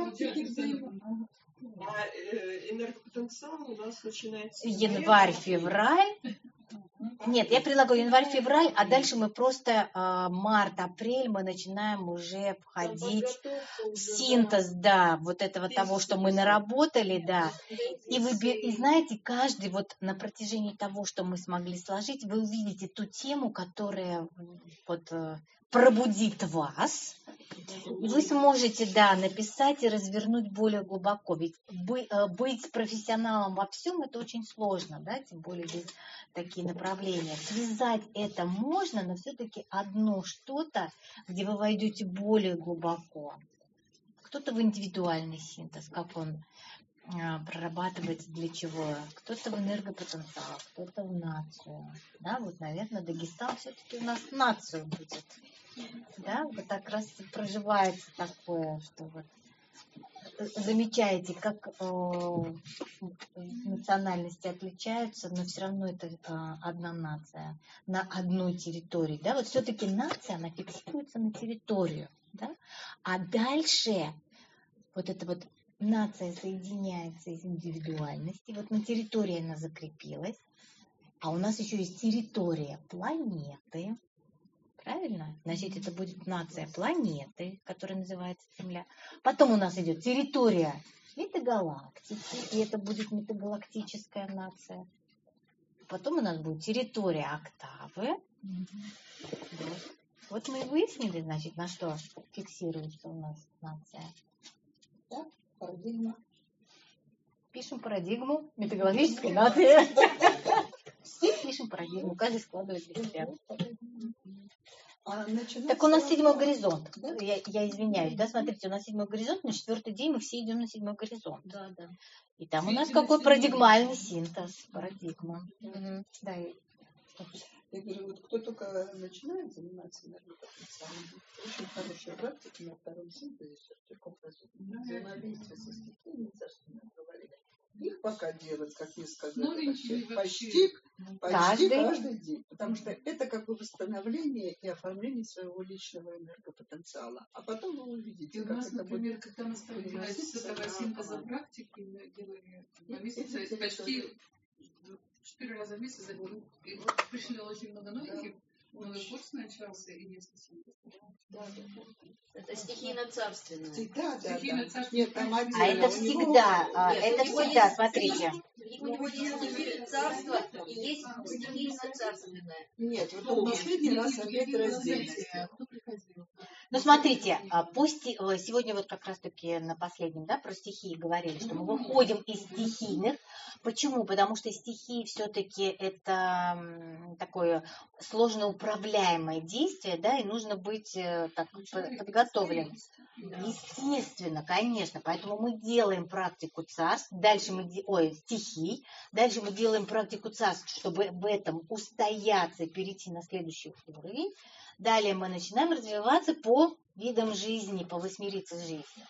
Энергопотенциал у нас начинается... Январь-февраль. Нет, я предлагаю январь-февраль, а дальше мы просто март-апрель мы начинаем уже входить в синтез, да, вот этого того, что мы наработали, да. И знаете, каждый вот на протяжении того, что мы смогли сложить, вы увидите ту тему, которая вот пробудит вас, и вы сможете, да, написать и развернуть более глубоко. Ведь быть профессионалом во всем это очень сложно, да, тем более здесь такие направления. Связать это можно, но все-таки одно что-то, где вы войдете более глубоко. Кто-то в индивидуальный синтез, как он прорабатывается, для чего. Кто-то в энергопотенциал, кто-то в нацию. Да, вот, наверное, Дагестан все-таки у нас нацию будет. Да, вот так раз проживается такое, что вот замечаете, как национальности отличаются, но все равно это одна нация на одной территории. Да? Вот все-таки нация, она фиксируется на территорию. Да? А дальше вот эта вот нация соединяется из индивидуальности. Вот на территории она закрепилась. А у нас еще есть территория планеты. Правильно? Значит, это будет нация планеты, которая называется Земля. Потом у нас идет территория метагалактики, и это будет метагалактическая нация. Потом у нас будет территория октавы. Вот мы и выяснили, значит, на что фиксируется у нас нация. Да? Парадигма. Пишем парадигму метагалактической нации. Все пишем парадигму, каждый складывает для себя. Так у нас 7-й горизонт. Да? Я извиняюсь, да, смотрите, у нас 7-й горизонт, на 4-й день мы все идем на 7-й горизонт. Да, да. И там у нас какой парадигмальный синтез, парадигма. Да. Я говорю, вот кто только начинает заниматься энергопотенциалом, очень хорошая практика на втором синтезе взаимодействие со стихиями, их пока делать, как вы сказали, почти каждый день. Потому что это как бы восстановление и оформление своего личного энергопотенциала. А потом вы увидите, у нас, например, когда мы стали делать цветовая синтеза практики, мы делали 2 месяца, и почти 4 раза в месяц заговорим. И вот пришли очень много новеньких, новый курс начался, и есть синтез. Это стихийно-царственное. А это всегда, смотрите. У него есть стихийное царство и есть стихийно-царственное. Нет, вот последний раз опять разделить. Ну, смотрите, сегодня вот как раз-таки на последнем, да, про стихии говорили, что мы выходим из стихийных. Почему? Потому что стихии все-таки это такое сложно управляемое действие, да, и нужно быть так подготовленным. Естественно, конечно. Поэтому мы делаем практику царств, стихий, дальше мы делаем практику царств, чтобы в этом устояться и перейти на следующий уровень. Далее мы начинаем развиваться по видам жизни, по 8 жизни.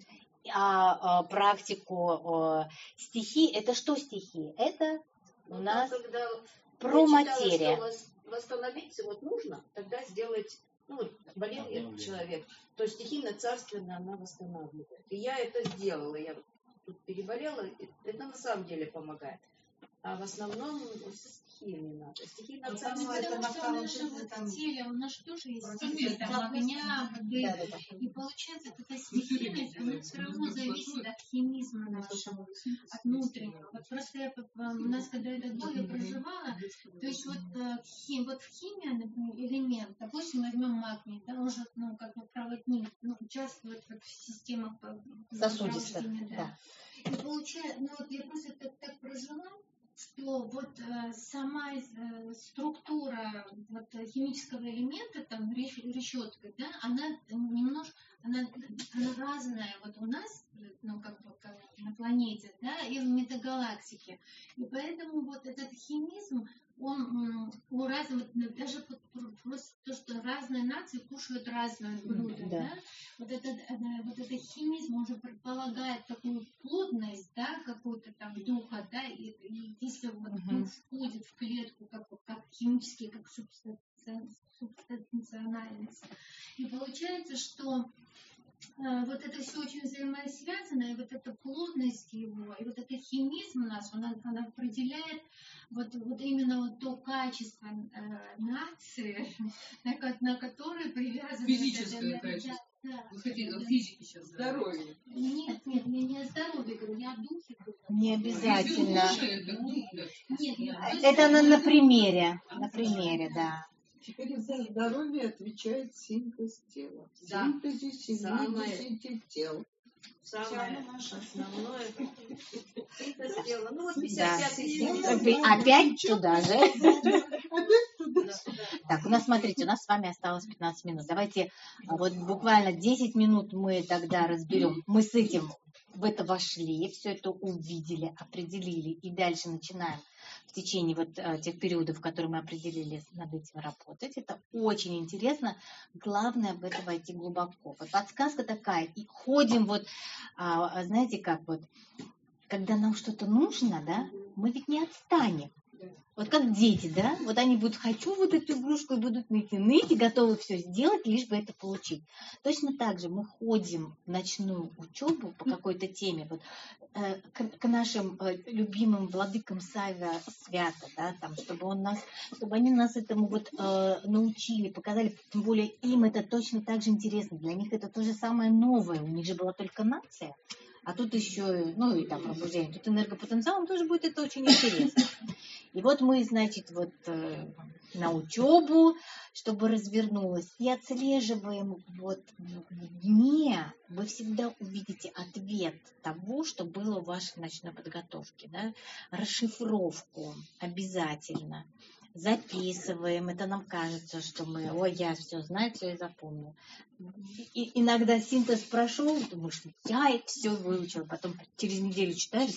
А практику стихий, это что стихии? Это у нас про материя. Восстановиться вот нужно, тогда сделать, болел человек, то стихийно-царственно она восстанавливает. И я это сделала, я тут переболела, это на самом деле помогает. А в основном со стихиями надо. Стихийно-царственно это на втором в теле у нас тоже есть стихии, там огня, воды. И получается, эта стихийность, она все равно зависит от химизма нашего, от внутреннего. Вот просто у нас, когда это было, я проживала, то есть вот в химии, например, элемент, допустим, возьмем магний, да, он же, как бы проводник, участвует в системах сосудистых, да. И получается, я просто так прожила, что вот сама структура химического элемента, там решетка, да, она немножко, она разная вот у нас, как на планете, да, и в метагалактике. И поэтому вот этот химизм, он у разных, даже просто то, что разные нации кушают разное блюдо, да. Вот это химизм уже предполагает такую плотность, да, какую-то там духа, да, и если вот дух входит в клетку как химически, как субстанциональность. И получается, что вот это все очень взаимосвязано, и вот эта плотность его, и вот этот химизм у нас, она определяет вот именно вот то качество нации, на которое привязано... Физическое качество. Вы хотите о физике сейчас? Здоровье. Нет, я не о здоровье говорю, я о духе говорю. Не обязательно. Нет, это на примере, да. Теперь за здоровье отвечает синтез тела. Да. Синтез тел. Самое основное синтез тела. Ну вот 55-й синтез. Опять туда же. Так, у нас, смотрите, у нас с вами осталось 15 минут. Давайте вот буквально 10 минут мы тогда разберем. Мы с этим в это вошли, все это увидели, определили, и дальше начинаем в течение вот тех периодов, которые мы определили, над этим работать. Это очень интересно. Главное в это войти глубоко. Вот подсказка такая. И ходим вот, знаете, как вот, когда нам что-то нужно, да, мы ведь не отстанем. Вот как дети, да, вот они будут, хочу вот эту игрушку, и будут ныть, и готовы все сделать, лишь бы это получить. Точно так же мы ходим в ночную учебу по какой-то теме, вот, к нашим любимым владыкам Саввия Свята, да, там, чтобы они нас этому вот научили, показали, тем более им это точно так же интересно, для них это то же самое новое, у них же была только нация, а тут еще, и там пробуждение, тут энергопотенциалом тоже будет это очень интересно. И вот мы, значит, вот на учебу, чтобы развернулось, и отслеживаем вот в дне, вы всегда увидите ответ того, что было в вашей ночной подготовке, да, расшифровку обязательно. записываем, это нам кажется, что мы, ой, я все знаю, все и запомнил. И иногда синтез прошел, думаешь, я все выучила, потом через неделю читаешь,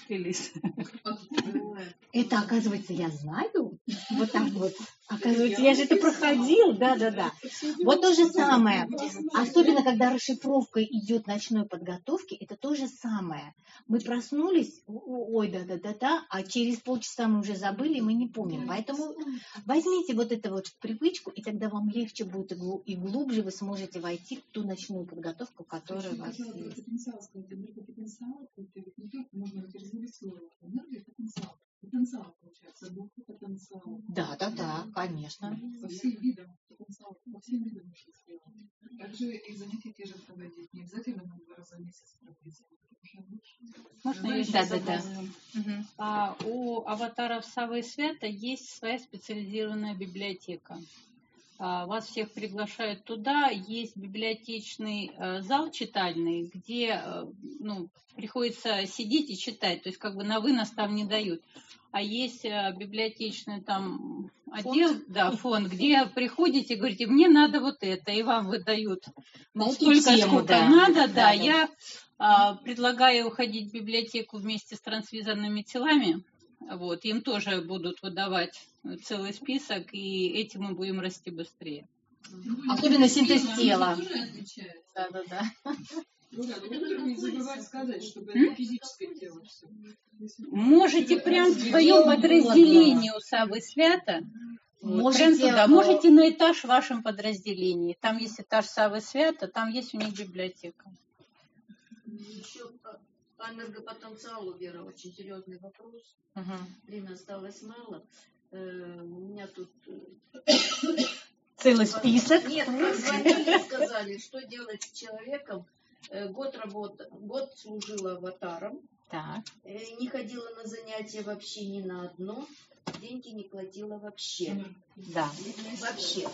это, оказывается, я знаю, вот так вот, оказывается, я же это проходил, да. Вот то же самое, особенно когда расшифровка идет ночной подготовки, это то же самое. Мы проснулись, ой, да, а через полчаса мы уже забыли, и мы не помним. Поэтому возьмите вот это вот в привычку, и тогда вам легче будет и глубже вы сможете войти в ту ночную подготовку, которая у вас есть. Энергопотенциал, это ведь не только можно разделить слово. Энергопотенциал. Потенциал, получается, духовный потенциал. Да, конечно. По всем видам потенциала, по всем видам можно сделать. Также и занятия те же проводить. Не обязательно нам 2 раза в месяц проводить. Можно я еще добавлю? У аватаров Саввы и Свята есть своя специализированная библиотека. Вас всех приглашают туда. Есть библиотечный зал читальный, где приходится сидеть и читать. То есть как бы на вынос там не дают. А есть библиотечный там отдел, фонд, где приходите и говорите, мне надо вот это, и вам выдают сколько надо. Да. Я предлагаю уходить в библиотеку вместе с трансвизорными телами. Вот, им тоже будут выдавать целый список, и этим мы будем расти быстрее. Особенно синтез тела. Да. Не забывать сказать, чтобы это физическое тело все. Можете прям в своем подразделении у Саввы Свята. Можете на этаж в вашем подразделении. Там есть этаж Саввы Свята, там есть у них библиотека. Еще по энергопотенциалу, Вера, очень серьезный вопрос. Время осталось мало. У меня тут целый список. Нет, позвонили и сказали, что делать с человеком. Год служила аватаром. Так. Не ходила на занятия вообще ни на одно. Деньги не платила вообще. Да. Вообще.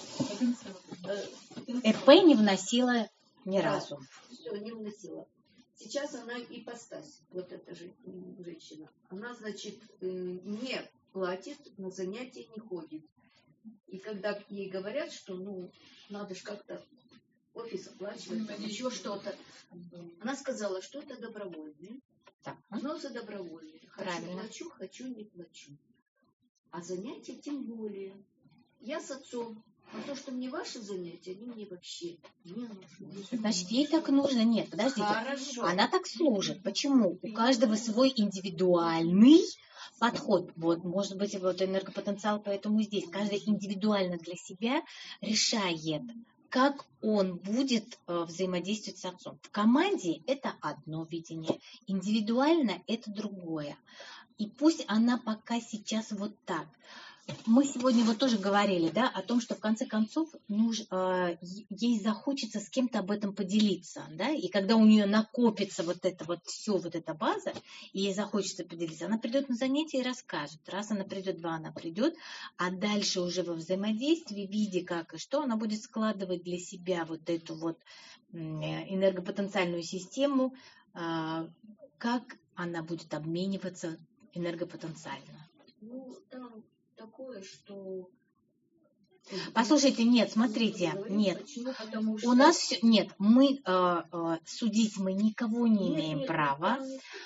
ЭП не вносила ни разу. Все, не вносила. Сейчас она ипостась, вот эта же женщина. Она, значит, не платит, на занятия не ходит. И когда ей говорят, что, надо же как-то офис оплачивать, еще что-то. Она сказала, что это добровольное. Взносы добровольные. Хочу, плачу, не плачу. А занятия тем более. Я с отцом. А то, что мне ваши занятия, они мне вообще не нужны. Значит, ей так нужно. Нет, подождите. Хорошо. Она так служит. Почему? У каждого свой индивидуальный подход. Вот, может быть, вот энергопотенциал, поэтому здесь. Каждый индивидуально для себя решает, как он будет взаимодействовать с отцом. В команде это одно видение, индивидуально это другое. И пусть она пока сейчас вот так. Мы сегодня вот тоже говорили, о том, что в конце концов ей захочется с кем-то об этом поделиться, и когда у нее накопится вот эта база, и ей захочется поделиться, она придет на занятие и расскажет. Раз она придет, 2 она придет, а дальше уже во взаимодействии, видя как и что, она будет складывать для себя вот эту вот энергопотенциальную систему, как она будет обмениваться энергопотенциально. Там такое, что... Послушайте, нет, смотрите, нет. Почему? Потому что... У нас все... Нет, мы судить мы никого не имеем права.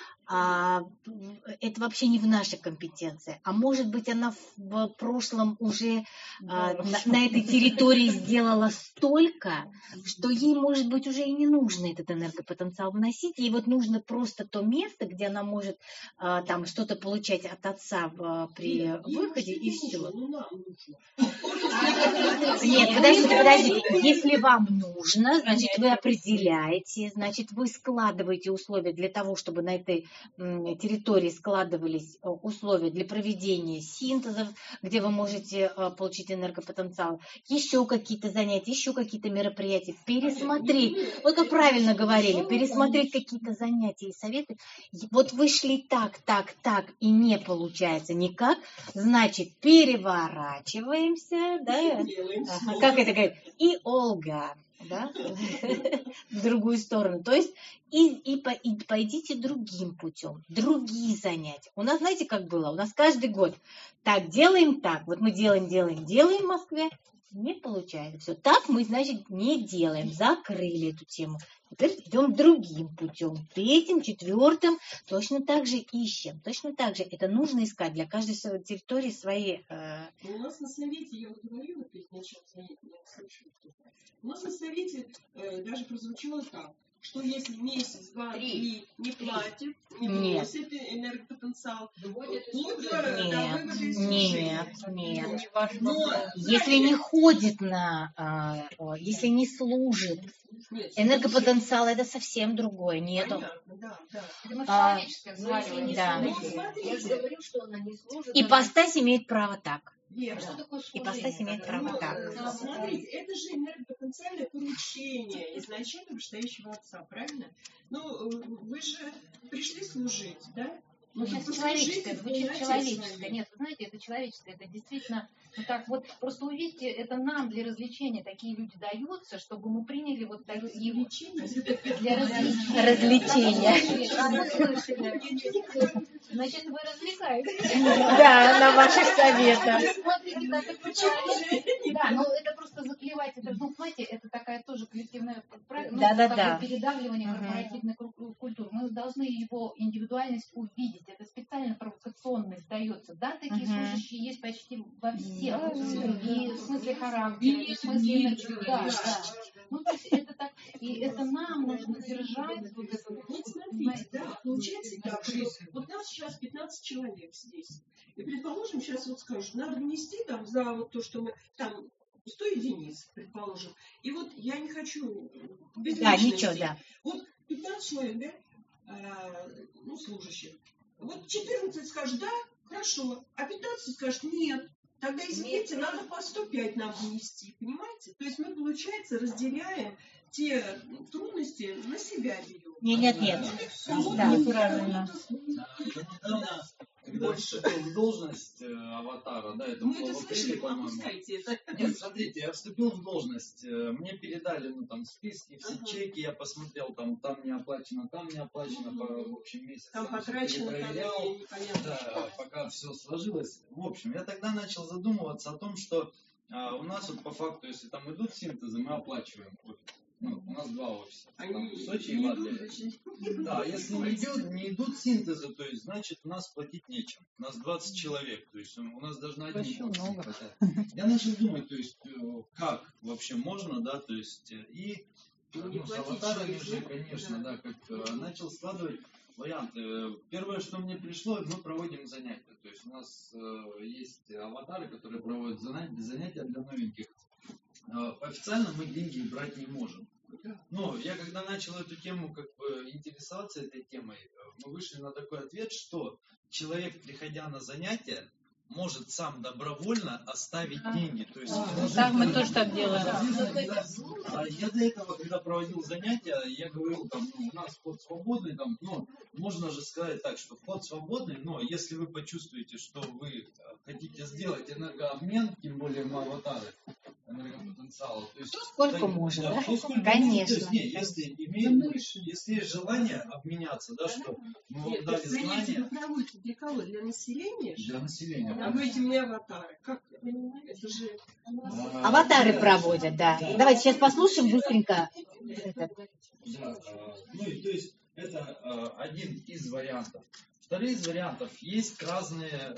Это вообще не в нашей компетенции. А может быть, она в прошлом уже на этой территории сделала столько, что ей, может быть, уже и не нужно этот энергопотенциал вносить. Ей вот нужно просто то место, где она может там что-то получать от отца при выходе, и все. Нет, подождите. Если вам нужно, значит, вы определяете, значит, вы складываете условия для того, чтобы на этой территории складывались условия для проведения синтезов, где вы можете получить энергопотенциал, еще какие-то занятия, еще какие-то мероприятия, пересмотреть. Вот как правильно говорили, пересмотреть какие-то занятия и советы. Вот вы шли так, и не получается никак, значит, переворачиваемся, как это говорит, и Ольга. да, в другую сторону. То есть и пойдите другим путем, другие занятия. У нас, знаете, как было? У нас каждый год так, делаем так. Вот мы делаем в Москве, не получается. Все, так мы, значит, не делаем. Закрыли эту тему. Теперь идем другим путем. Третьим, четвертым. Точно так же ищем. Точно так же. Это нужно искать для каждой территории свои. У нас на совете, я вот говорила перед началом занятия, я слышу, у нас на совете даже прозвучало так, что если месяц, два, три не платит, не вносит энергопотенциал, тут же до вывода из служения. Нет. Если не ходит если не служит, энергопотенциал это совсем другое. Нету. Да. Это мы человеческое взваливаем. Да. Я же говорю, что она не служит. Ипостась имеет право так. Верно. Что такое Ипостась имеет право так. Смотрите, это же энергопотенциальное поручение изначально вышестоящего отца, правильно? Ну, вы же пришли служить, да? Ну, сейчас человеческое, звучит человеческое. Нет, вы знаете, это человеческое, это действительно, ну так вот, просто увидите, это нам для развлечения такие люди даются, чтобы мы приняли вот такие для развлечения. Значит, вы развлекаетесь. Да, на ваших советах. Смотрите, как это правильно. Да, но это просто заклевать, это, ну, знаете, это такая тоже коллективная Да. передавливание корпоративной культуры. Мы должны его индивидуальность увидеть. Это специально провокационность дается. Да, такие служащие есть почти во всех. И в смысле характера, и в смысле... Да. Ну, то есть это так, и это нам нужно держать вот это. Вот смотрите, да, получается так, что вот нас сейчас 15 человек здесь. И, предположим, сейчас вот скажут, надо внести там за вот то, что мы там 100 единиц, предположим. И вот я не хочу без личности. Ничего, да. Вот 15 человек, да, ну, служащих. Вот 14 скажут, да, хорошо, а 15 скажут, нет. Тогда, извините, надо по 105 нам внести, понимаете? То есть мы, получается, разделяем те трудности, на себя берем. Нет. Да, Я правильно. недавно, когда вступил в должность аватара, да, это Мы было это в слышали, апреле, по-моему. опускайте это. Нет, смотрите, я вступил в должность, мне передали, ну, там, списки, все чеки, я посмотрел, там не оплачено, в общем, месяц. Там потрачено, проверял, да, пока все сложилось. В общем, я тогда начал задумываться о том, что у нас вот по факту, если там идут синтезы, мы оплачиваем офис. Ну, у нас два офиса, там, в Сочи и в Адлере. Да, если не идут синтезы, то есть, значит, у нас платить нечем. У нас 20 человек, то есть у нас должна одни хватать. Я начал думать, то есть, как вообще можно, да, то есть, и с аватарами же, конечно, да, как начал складывать варианты. Первое, что мне пришло, мы проводим занятия. То есть у нас есть аватары, которые проводят занятия для новеньких. Официально мы деньги брать не можем. Но я когда начал эту тему интересоваться этой темой, мы вышли на такой ответ, что человек, приходя на занятия, может сам добровольно оставить деньги. То есть, Так, мы тоже так делаем. Я до этого, когда проводил занятия, я говорил, там, у нас вход свободный, там, можно же сказать так, что вход свободный, но если вы почувствуете, что вы хотите сделать энергообмен, тем более мы аватары энергопотенциала, то есть сколько можно, да? Конечно. Если есть желание обменяться, да, что мы вам дали знания. Вы проводите для кого? Для населения? Для населения. А вы эти не аватары. Как? Это же... Аватары проводят, да. Давайте сейчас послушаем быстренько. Да, то есть это один из вариантов. Второй из вариантов, есть разные,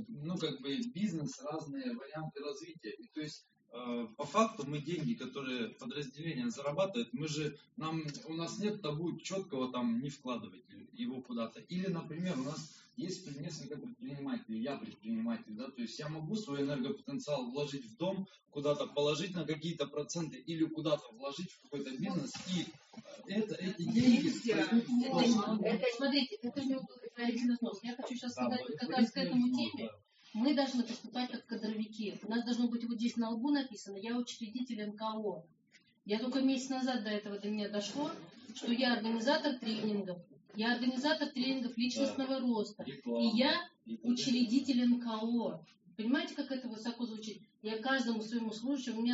бизнес, разные варианты развития. И, то есть по факту мы деньги, которые подразделение зарабатывает, у нас нет табу четкого там не вкладывать его куда-то. Или, например, у нас есть несколько предпринимателей, я предприниматель, да, то есть я могу свой энергопотенциал вложить в дом, куда-то положить на какие-то проценты или куда-то вложить в какой-то бизнес, и эти деньги... Смотрите, это же один вопрос. Я хочу сейчас сказать как раз к этому теме. Мы должны поступать как кадровики. У нас должно быть вот здесь на лбу написано: я учредитель НКО. Я только месяц назад до меня дошло, что я организатор тренингов. Я организатор тренингов личностного роста. И я учредитель НКО. Понимаете, как это высоко звучит? Я каждому своему служащему,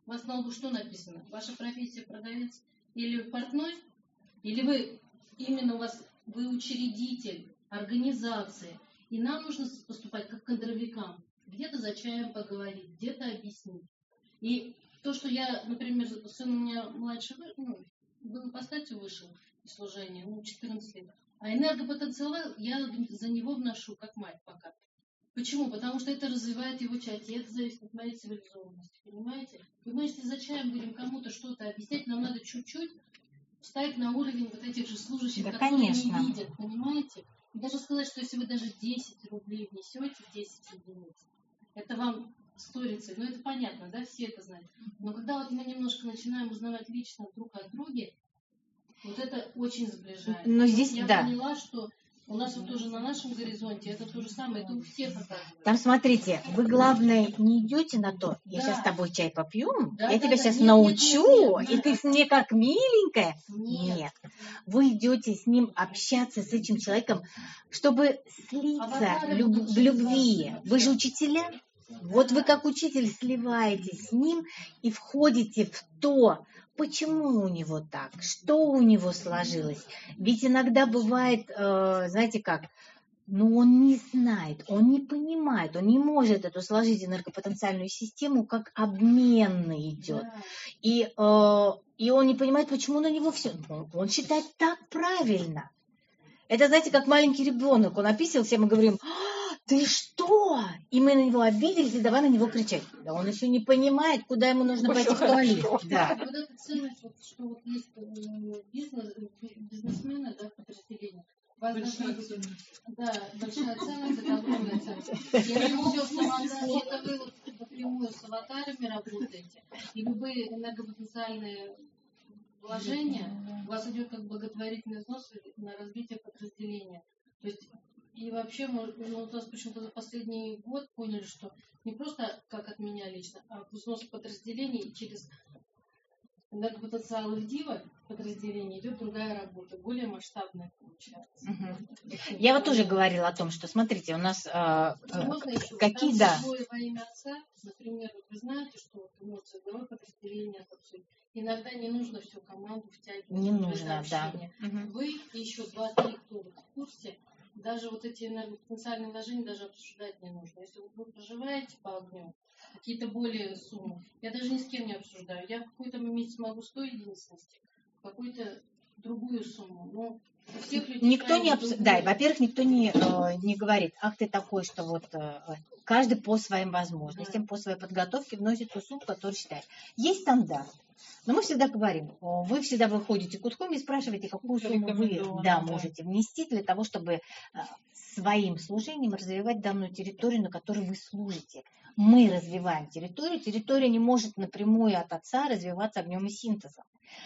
У вас на лбу что написано? Ваша профессия продавец или портной? Или вы именно вы учредитель организации? И нам нужно поступать как кадровикам. Где-то за чаем поговорить, где-то объяснить. И то, что я, например, сын у меня младший, был по стати вышел из служения, 14 лет. А энергопотенциал я за него вношу, как мать пока. Почему? Потому что это развивает его часть, и это зависит от моей цивилизованности, понимаете? И мы, если за чаем будем кому-то что-то объяснять, нам надо чуть-чуть встать на уровень вот этих же служащих, Да, которые конечно. не видят, понимаете? И даже сказать, что если вы даже 10 рублей внесете, 10 единиц, это вам сторится, ну это понятно, да, все это знают. Но когда вот мы немножко начинаем узнавать лично друг от друга, вот это очень сближает. Но здесь, я да. поняла, что у нас вот тоже на нашем горизонте это то же самое, это у всех оказывается. Там, смотрите, вы, главное, не идете на то, я Да. сейчас с тобой чай попью, Да, я да, тебя да. сейчас Нет, научу, нет, и ты мне как миленькая. Нет. Вы идете с ним общаться, с этим человеком, чтобы слиться Аватары в будут любви. через вас. Вы же учителя. Вот вы как учитель сливаетесь с ним и входите в то, почему у него так, что у него сложилось. Ведь иногда бывает, знаете как, он не знает, он не понимает, он не может эту сложить энергопотенциальную систему, как обменный идет. Да. И он не понимает, почему на него все. Он считает так правильно. Это, знаете, как маленький ребенок. Он описывался, мы говорим: ты что? И мы на него обиделись, и давай на него кричать. Да он еще не понимает, куда ему нужно пойти в туалет. Да. Вот эта ценность, что вот есть бизнесмены, да, подразделения. Большая ценность, это огромная ценность. Я думаю, что это вы вот напрямую с аватарами работаете, и любые энергопотенциальные вложения, у вас идет как благотворительный взнос на развитие подразделения. То есть, и вообще, мы у нас почему-то за последний год поняли, что не просто как от меня лично, а взнос подразделений, и через энергопотенциалы в ДИВа подразделения идет другая работа, более масштабная получается. Я вот тоже говорила о том, что, смотрите, у нас Можно еще? какие, Там да. во имя отца, например, вы знаете, что вот эмоции одного подразделения, иногда не нужно всю команду втягивать. Не в нужно, это да. общение. Вы и еще 2-3, кто в курсе, даже вот эти энергопотенциальные вложения даже обсуждать не нужно. Если вы проживаете по огню, какие-то более суммы, я даже ни с кем не обсуждаю. Я в какой-то месяц могу 100 единиц нести, в какую-то другую сумму. Но у всех людей Никто не да, во-первых, никто не говорит: ах ты такой, что вот каждый по своим возможностям, по своей подготовке вносит ту сумму, которую считает. Есть стандарт. Но мы всегда говорим, вы всегда выходите к Утхоме и спрашиваете, какую сумму вы можете внести для того, чтобы своим служением развивать данную территорию, на которой вы служите. Мы развиваем территорию. Территория не может напрямую от отца развиваться огнем и синтезом.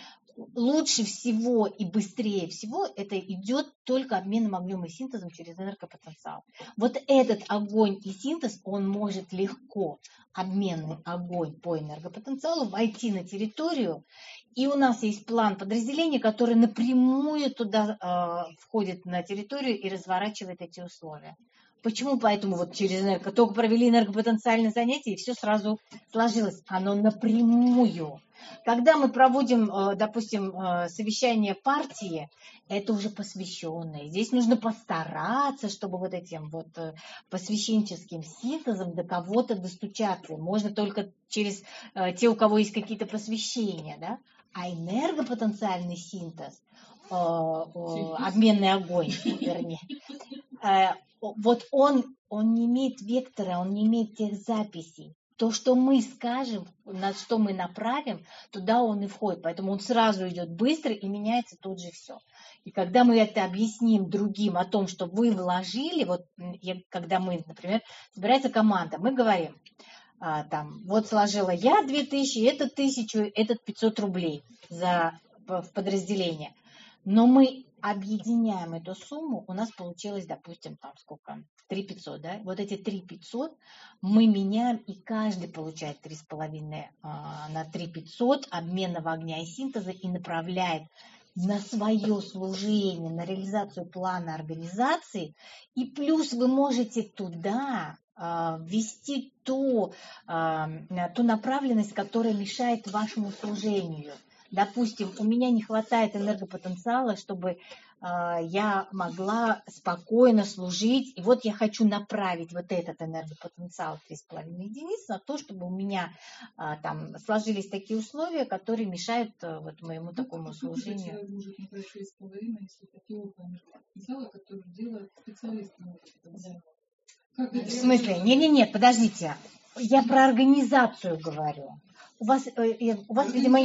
Лучше всего и быстрее всего это идет только обменом огнем и синтезом через энергопотенциал. Вот этот огонь и синтез, он может легко, обменный огонь по энергопотенциалу, войти на территорию. И у нас есть план подразделения, который напрямую туда входит на территорию и разворачивает эти условия. Почему? Поэтому вот через только провели энергопотенциальное занятие, и все сразу сложилось. Оно напрямую. Когда мы проводим, допустим, совещание партии, это уже посвященное. Здесь нужно постараться, чтобы вот этим вот посвященческим синтезом до кого-то достучаться. Можно только через те, у кого есть какие-то посвящения, да? А энергопотенциальный синтез, обменный огонь, вернее, вот он не имеет вектора, он не имеет тех записей. То, что мы скажем, на что мы направим, туда он и входит. Поэтому он сразу идет быстро и меняется тут же все. И когда мы это объясним другим о том, что вы вложили, вот когда мы, например, собирается команда, мы говорим, вот сложила я 2000, этот 1000, этот 500 рублей в подразделение. Но мы объединяем эту сумму, у нас получилось, допустим, 3500, да? Вот эти 3500 мы меняем, и каждый получает 3,5 на 3500 обменного огня и синтеза и направляет на свое служение, на реализацию плана организации. И плюс вы можете туда ввести ту направленность, которая мешает вашему служению. Допустим, у меня не хватает энергопотенциала, чтобы я могла спокойно служить. И вот я хочу направить вот этот энергопотенциал 3,5 единиц на то, чтобы у меня там сложились такие условия, которые мешают вот моему такому служению. Человек может направить 3,5, если такие энергопотенциалы, которые делают специалисты энергопотенциала. В смысле? Нет, подождите. Я про организацию говорю. У вас, видимо,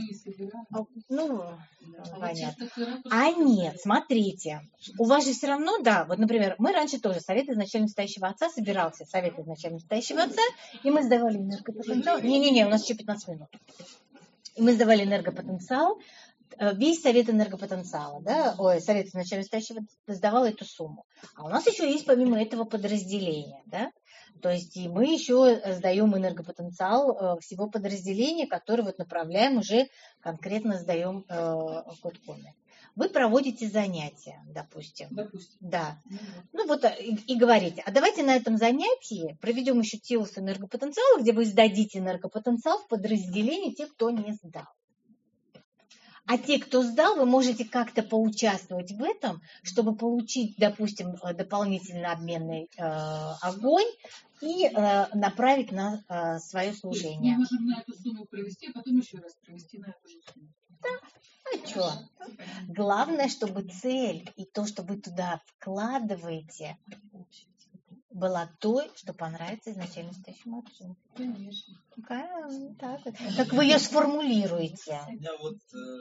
ну, понятно. Нет, смотрите, у вас же все равно, да, вот, например, мы раньше тоже Совет изначально стоящего отца собирался, Совет изначально стоящего отца, и мы сдавали энергопотенциал. Не, у нас еще 15 минут. И мы сдавали энергопотенциал, весь Совет энергопотенциала, да, Совет изначально стоящего сдавал эту сумму. А у нас еще есть помимо этого подразделение, да. То есть и мы еще сдаем энергопотенциал всего подразделения, который вот направляем уже конкретно сдаем Коткоме. Вы проводите занятия, допустим. Да. Ну вот и говорите, а давайте на этом занятии проведем еще теос энергопотенциала, где вы сдадите энергопотенциал в подразделение тех, кто не сдал. А те, кто сдал, вы можете как-то поучаствовать в этом, чтобы получить, допустим, дополнительный обменный огонь и направить на свое служение. Мы можем на эту сумму провести, а потом еще раз провести на эту же сумму. Да, а что? Главное, чтобы цель и то, что вы туда вкладываете, была той, что понравится изначально стоящему отцу. Конечно. Так вот. Как вы ее сформулируете? Я вот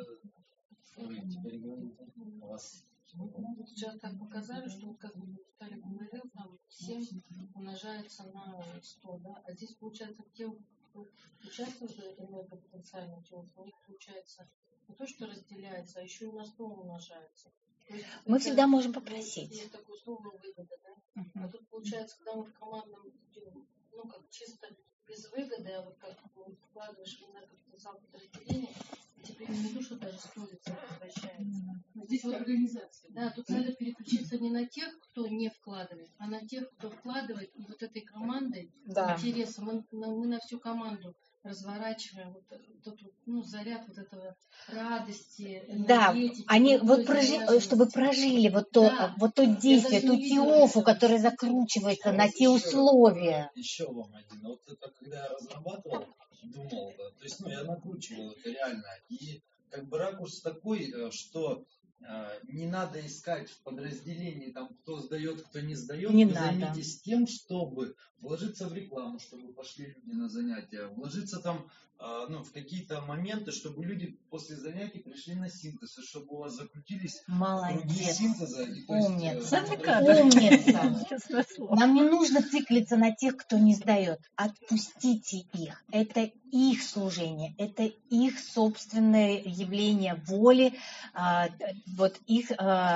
теперь говорю, у вас. Сейчас так показали, что вот как Виталий говорил, там 7 умножается на 100, да? А здесь получается те, кто участвует в этом энергопотенциальном теле, у них получается не то, что разделяется, а еще и на 100 умножается. Есть, мы всегда можем попросить. Есть такое слово выгода, да? А тут получается, когда мы в командном деле, ну как чисто без выгоды, а вот как вкладываешь в энергопотенциал подразделения, тебе не то, что даже стоится, возвращается. Здесь вот организация. Да, тут надо переключиться не на тех, кто не вкладывает, а на тех, кто вкладывает. И вот этой командой интересом мы на всю команду разворачиваем вот эту, ну, заряд вот этого радости, энергетики. Да, они вот чтобы прожили вот то действие, ту теофу, которая закручивается на те условия. Еще вам один. Вот это когда я разрабатывал, думал, да, то есть, я накручивал это реально. И как бы ракурс такой, что не надо искать в подразделении, там, кто сдает, кто не сдает. Не Вы надо. займитесь тем, чтобы вложиться в рекламу, чтобы пошли люди на занятия, вложиться там в какие-то моменты, чтобы люди после занятий пришли на синтез, и чтобы у вас закрутились круги синтеза. И, Умница. Умница. Нам не нужно циклиться на тех, кто не сдает. Отпустите их. Это их служение, это их собственное явление воли, вот их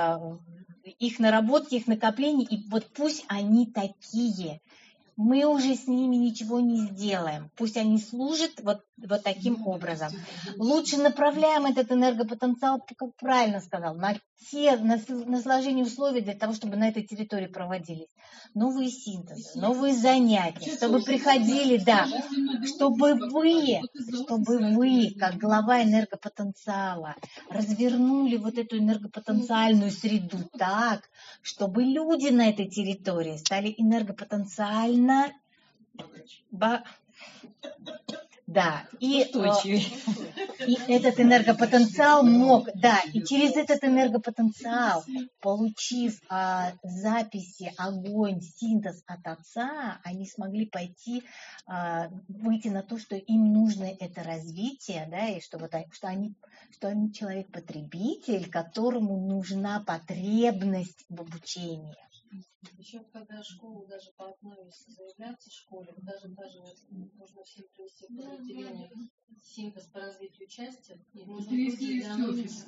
наработки, их накопления, и вот пусть они такие. Мы уже с ними ничего не сделаем. Пусть они служат вот таким образом. Лучше направляем этот энергопотенциал, как правильно сказал, на сложение условий для того, чтобы на этой территории проводились новые синтезы, новые занятия, чтобы приходили, да, чтобы вы, как глава энергопотенциала, развернули вот эту энергопотенциальную среду так, чтобы люди на этой территории стали энергопотенциально да, и этот энергопотенциал мог, да, и через этот энергопотенциал, получив записи, огонь, синтез от отца, они смогли выйти на то, что им нужно это развитие, да, и что они человек-потребитель, которому нужна потребность в обучении. Еще когда школу даже по одной заявляться в школе, даже нужно всем привести в подразделение синтез по развитию части. И нужно здесь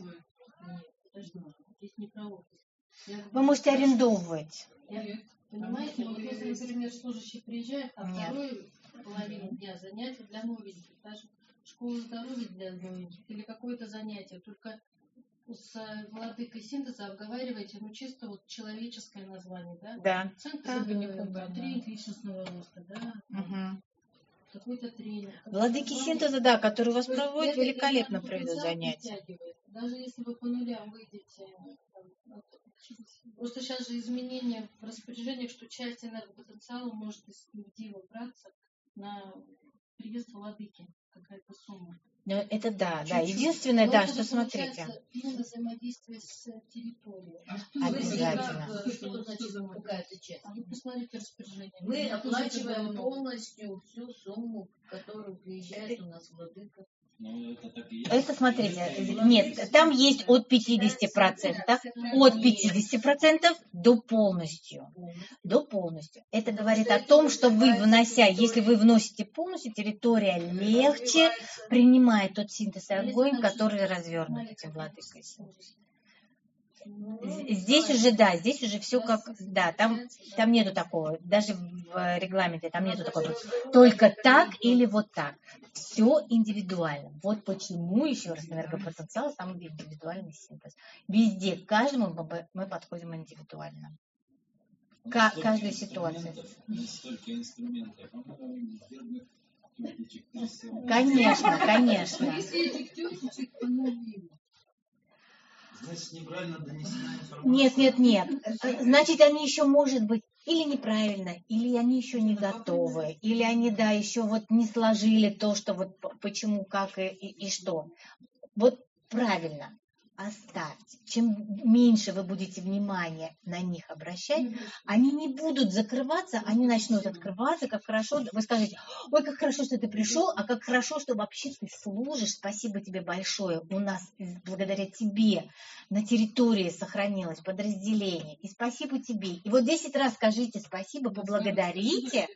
не про офис. Вы можете арендовывать. Понимаете, вот если, например, служащий приезжает, а вторую половину дня занятия для новеньких, даже школа здоровья для новеньких или какое-то занятие, только с владыкой синтеза обговариваете, ну, чисто вот человеческое название, да? Да. Центр тренинг личностного роста, да? Угу. Какой-то тренинг. Владыки синтеза, да, которые у вас То есть проводят, это великолепно потенциал проведут занятия. притягивает. Даже если вы по нулям выйдете. Просто сейчас же изменения в распоряжениях, что часть энергопотенциала может из дива браться на приезд владыки, какая-то сумма. Ну, это да, да. Чуть-чуть. Единственное, Но да, это что же смотрите. получается именно взаимодействие с территорией. Обязательно. Что значит какая-то часть? А вы посмотрите распоряжение. Мы Я тоже оплачиваем это полностью всю сумму, которую приезжает у нас владыка. Ну, это так и есть. Это, смотрите, нет, там есть от 50%, от 50% до полностью. До полностью. Это говорит о том, что вы, внося, если вы вносите полностью, территория легче принимает тот синтез и огонь, который развернут этим владыкой. Здесь уже, да, здесь уже все как, да, там нету такого, даже в регламенте там нету такого, только так или вот так. Все индивидуально. Вот почему, еще раз, энергопотенциал самый индивидуальный синтез. Везде, к каждому мы подходим индивидуально. Каждую ситуацию. Столько инструментов. Конечно, конечно. Значит, неправильно донесена информация. Нет. Значит, они еще, может быть, или неправильно, или они еще не готовы, или они, да, еще вот не сложили то, что вот почему, как и что. Вот правильно. Оставьте. Чем меньше вы будете внимания на них обращать, они не будут закрываться, они начнут открываться, как хорошо. Вы скажете, ой, как хорошо, что ты пришел, а как хорошо, что вообще ты служишь. Спасибо тебе большое. У нас благодаря тебе на территории сохранилось подразделение. И спасибо тебе. И вот 10 раз скажите спасибо, поблагодарите.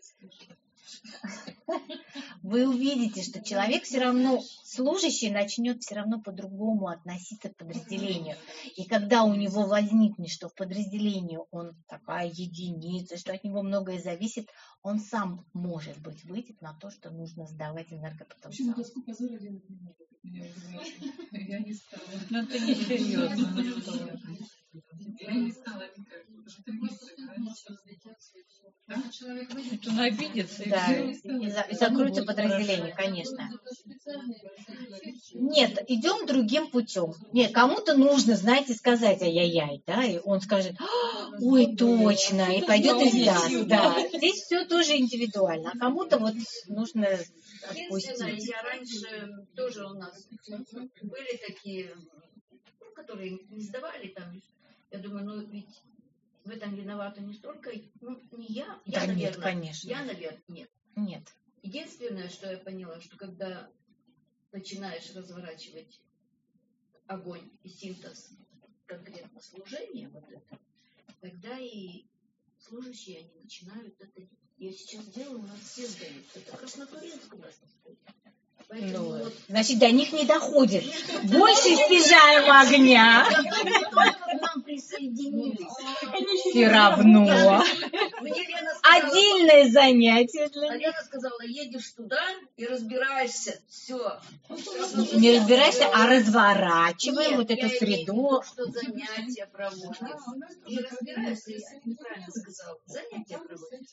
Вы увидите, что человек все равно, служащий, начнет все равно по-другому относиться к подразделению. И когда у него возникнет, что в подразделении он такая единица, что от него многое зависит, он сам, может быть, выйдет на то, что нужно сдавать энергопотенциал. Я не стала. Ну, это не серьезно. Я не стала никак. Потому что ты быстро, человек выйдет, Он обидится. Да, и закроется подразделение, конечно. Нет, идем другим путем. Нет, кому-то нужно, знаете, сказать ай-яй-яй, да, и он скажет, ой, точно, и пойдет и сдаст. Да, здесь все тоже индивидуально, а кому-то вот нужно Единственное, отпустить. я раньше тоже у нас были такие, которые не сдавали там. Я думаю, ну ведь в этом виновата не столько, ну не я, Да нет, наверное, конечно. я, наверное, нет. Нет. Единственное, что я поняла, что когда начинаешь разворачивать огонь и синтез, конкретно служение, вот это, тогда и служащие, они начинают это. Я сейчас делаю, у нас все сдают. Это Краснотуринск у нас не стоит. Поэтому Ну, вот значит, до них не доходит. Больше снижаем огня. к нам присоединились. Все равно. Мне Лена сказала, Отдельное занятие для них. Лена сказала, едешь туда и разбираешься. Все. Не разбираешься, а разворачиваем вот эту среду. Что занятия проводишь. Не разбираешься, я неправильно сказала. Занятия проводишь.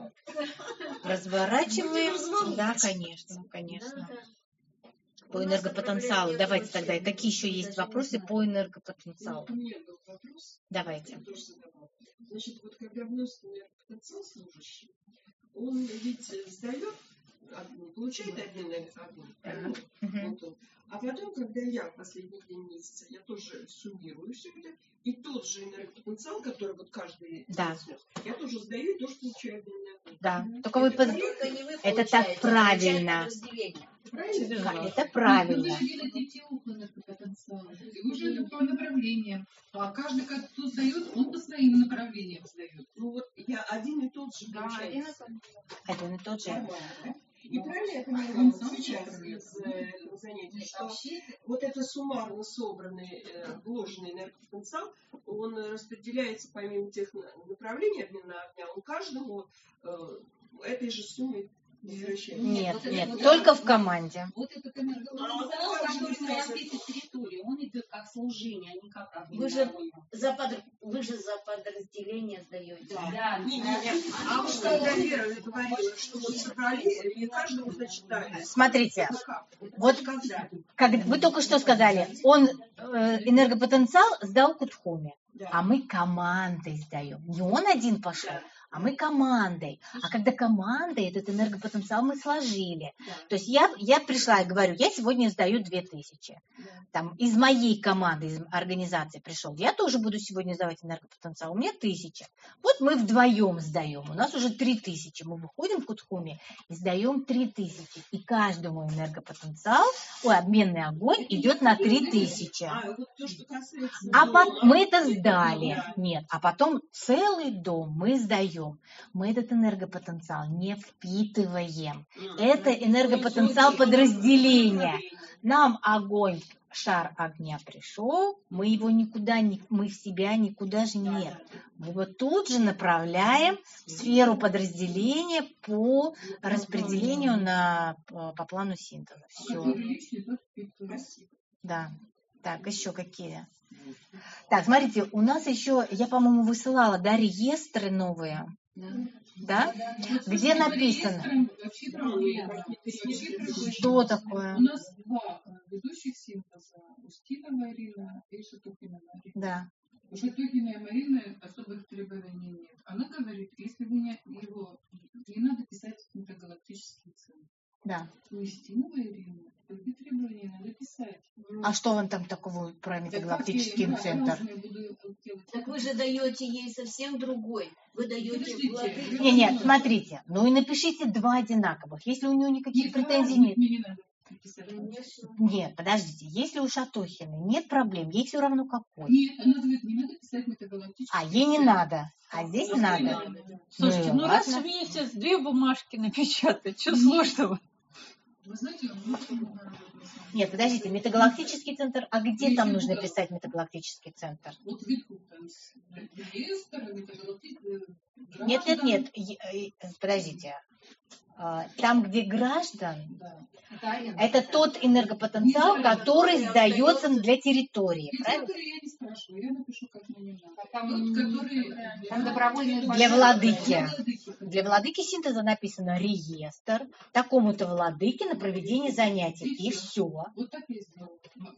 Разворачиваем. Да, конечно, конечно. По энергопотенциалу. Давайте тогда. Какие еще есть вопросы по энергопотенциалу? У меня был вопрос. Давайте. Я тоже задавала. Значит, вот когда вносит энергопотенциал служащий, он ведь сдает, получает один огонь, правильно? Вот он. А потом, когда я в последний день месяца, я тоже суммирую все это, и тот же энергопотенциал, который вот каждый Да. снес, я тоже сдаю и тоже получаю один огонь. Да. Только вы Только не вы это так получаете, правильно. получает подразделение. Правильно? Это правильно. Вы видите потенциал. И вы же по направлениям. А каждый, кто сдает, он по своим направлениям сдает. Ну вот я один и тот же получается. Один и тот же. Нормально, да? И правильно я понимаю сейчас из занятий, что вот это суммарно собранный, вложенный энергопотенциал, он распределяется помимо тех направлений обмена огня, он каждому этой же суммой возвращается. Нет, только в команде. Вот этот энергопотенциал, который охватывает территорию, он идет как служение, а не как Вы же за подразделение сдаете. Да. А вот когда Вера говорила, что вот собрали и каждому зачитали. Смотрите, Это как? вот Когда? как вы только что сказали, он энергопотенциал сдал Кутхуме, а мы командой сдаем. Не он один пошел, а мы командой. А когда командой, этот энергопотенциал мы сложили. То есть я пришла и говорю, я сегодня сдаю 2000. Там, из моей команды, из организации пришел. Я тоже буду сегодня сдавать энергопотенциал. У меня 1000. Вот мы вдвоем сдаем. У нас уже 3000. Мы выходим в Кутхуме и сдаем 3000. И каждому энергопотенциал, обменный огонь идет на 3000. Вот то, что касается... Мы это сдали. Нет. А потом целый дом мы сдаем. Мы этот энергопотенциал не впитываем. Это энергопотенциал подразделения. Нам огонь, шар огня пришел, мы его никуда, мы в себя никуда же нет. Мы его тут же направляем в сферу подразделения по распределению по плану синтеза. Все. Да. Так, еще какие? Так, смотрите, у нас еще, я, по-моему, высылала, реестры новые. Да? Где написано? Что такое? У нас 2 ведущих синтеза. Устинова Ирина и Шатухина Марина. Да. У Шатухиной Марины особых требований нет. Она говорит, если вы его не надо писать интергалактический центр. Да. У Устиновой Ирины такие требования надо писать. А что вон там такого про метагалактический центр? Так вы же даете ей совсем другой. Вы даете владыке. Нет, смотрите. Ну и напишите 2 одинаковых. Если у нее никаких претензий нет. Нет, подождите. Если у Шатохиной нет проблем, ей все равно какой. Нет, она говорит, не надо писать метагалактический. А ей не надо. А здесь надо. Слушайте, раз в месяц 2 бумажки напечатать, что сложного? Вы знаете, нет, подождите, метагалактический центр, а где там нужно писать метагалактический центр? Вот вверху там реестр, Нет, подождите. Там, где граждан, это тот энергопотенциал, который сдается для территории. Правильно? Я не спрашиваю, я напишу, как мне надо. Там добровольные для владыки. Для владыки синтеза написано реестр такому-то владыке на проведение занятий. И все. Вот так я сделала.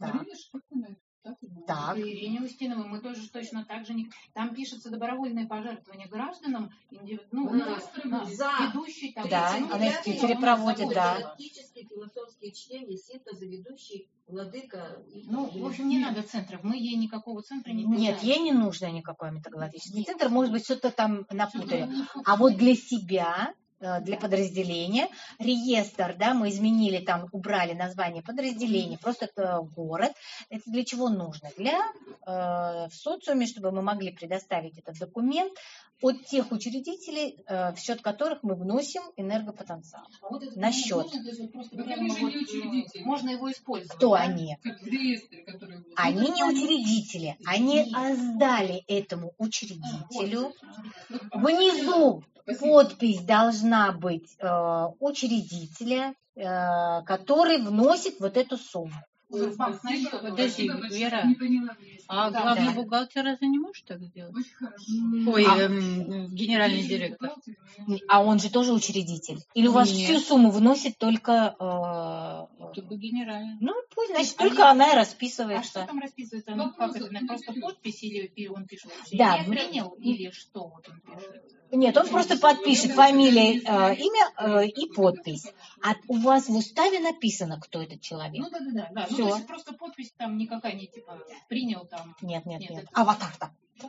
Так. Ирине Устиновой мы тоже точно так же. Там пишется добровольное пожертвование гражданам, ведущий. Там, да, она в Питере проводит, да. Галактические философские чтения, синтеза, ведущий, владыка. В общем, не надо центров. Мы ей никакого центра не писали. Нет, ей не нужно никакой метагалактический центр. Может быть, что-то там напутали. А вот для себя... для подразделения. Реестр, мы изменили, там убрали название подразделения, просто это город. Это для чего нужно? В социуме, чтобы мы могли предоставить этот документ от тех учредителей, в счет которых мы вносим энергопотенциал. На счет. Можно его использовать. Кто они? Они не учредители. Они сдали этому учредителю. Внизу подпись должна быть учредителя, который вносит вот эту сумму. Подожди, Вера, а главный бухгалтер разве не может так сделать? Ой, генеральный директор. А он же тоже учредитель? Или у вас всю сумму вносит только... Только генеральный. Ну, пусть, значит, только она и расписывается. А что там расписывается? Как это? Просто подпись или он пишет? Да. Принял или что вот он пишет? Нет, он просто подпишет фамилия, имя и подпись. А у вас в уставе написано, кто этот человек? Да. Все. То есть просто подпись там никакая не типа принял там. Нет. Аватар там.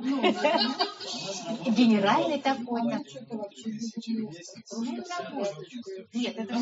Генеральный такой-то. Нет, это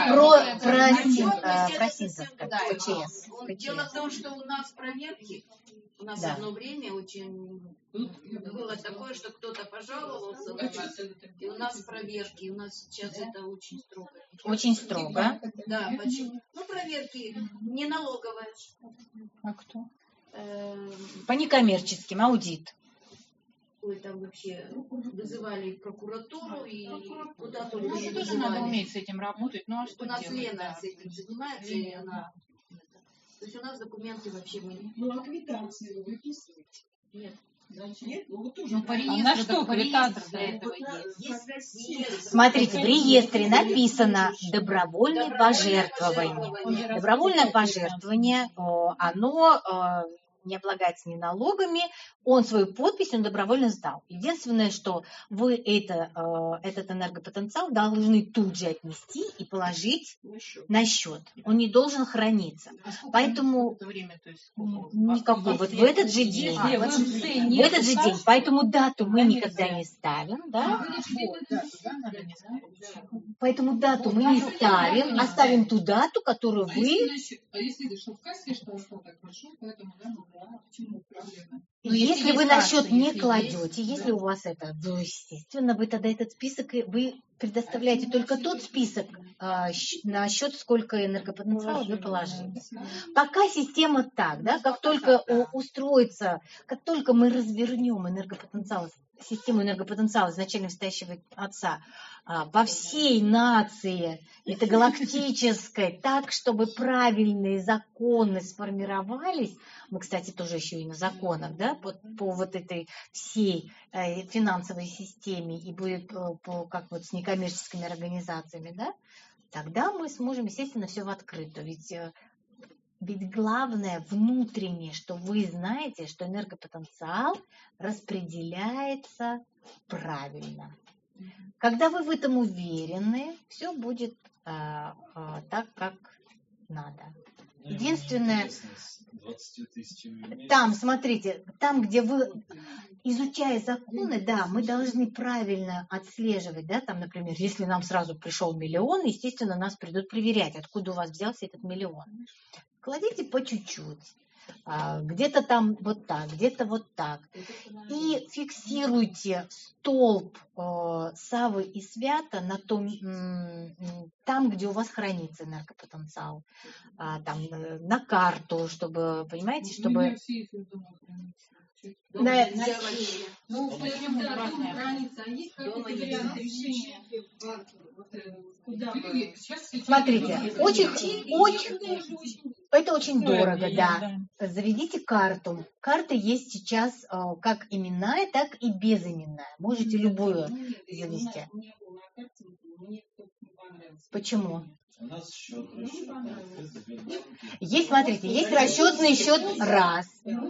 про синтез, ПЧС. Дело в том, что у нас проверки. У нас одно время очень было такое, что кто-то пожаловался на нас, и у нас проверки, у нас сейчас это очень строго. Очень строго. Да, почему? Проверки не налоговые. А кто? По некоммерческим, аудит. Ой, там вообще вызывали прокуратуру и куда только не тоже надо вызывали. уметь с этим работать. Ну а что У нас делать? Лена с этим занимается, и она... То есть у нас документы вообще мы... Ну, а квитанции вы выписываете? Нет. Нет? Ну, вот тоже. Ну, по А реестру, на так что по реестру квитанция? для этого есть. есть. Смотрите, в реестре написано добровольные пожертвования. Добровольное пожертвование, оно не облагается ни налогами, он свою подпись, он добровольно сдал. Единственное, что вы этот энергопотенциал должны тут же отнести и положить на счет. Он не должен храниться. Поэтому время, то есть сколько? никакой. Вот в этот же день. Если в МЦ В нет этот же день. Поэтому дату мы никогда не ставим, да? Поэтому дату мы не ставим, а ставим ту дату, которую вы... Если что в кассе, что остаток большой, поэтому, да, ну да, почему проблема? Если вы на счет не кладете, если у вас это, то, естественно, вы тогда этот список, вы предоставляете только тот список на счет, сколько энергопотенциала вы положили. Пока система так, да, как только устроится, как только мы развернем систему энергопотенциала изначально стоящего отца во всей нации метагалактической, так, чтобы правильные законы сформировались, мы, кстати, тоже еще и на законах, да, по вот этой всей финансовой системе и будет как вот с некоммерческими организациями, да, тогда мы сможем, естественно, все в открытую. Ведь главное внутреннее, что вы знаете, что энергопотенциал распределяется правильно. Когда вы в этом уверены, все будет так, как надо. Единственное, там, смотрите, там, где вы, изучая законы, да, мы должны правильно отслеживать, да, там, например, если нам сразу пришел миллион, естественно, нас придут проверять, откуда у вас взялся этот миллион. Кладите по чуть-чуть. Где-то там вот так, где-то вот так. И фиксируйте столб Саввы и Свята на там, где у вас хранится энергопотенциал. Там, на карту, чтобы, понимаете, чтобы... Ну, граница, а есть какой-то вариант решения? Смотрите, это очень дорого, да. Заведите карту. Карта есть сейчас как именная, так и безименная. Можете любую завести. Почему? У нас счет расчетный. Есть, смотрите, есть расчетный счет раз.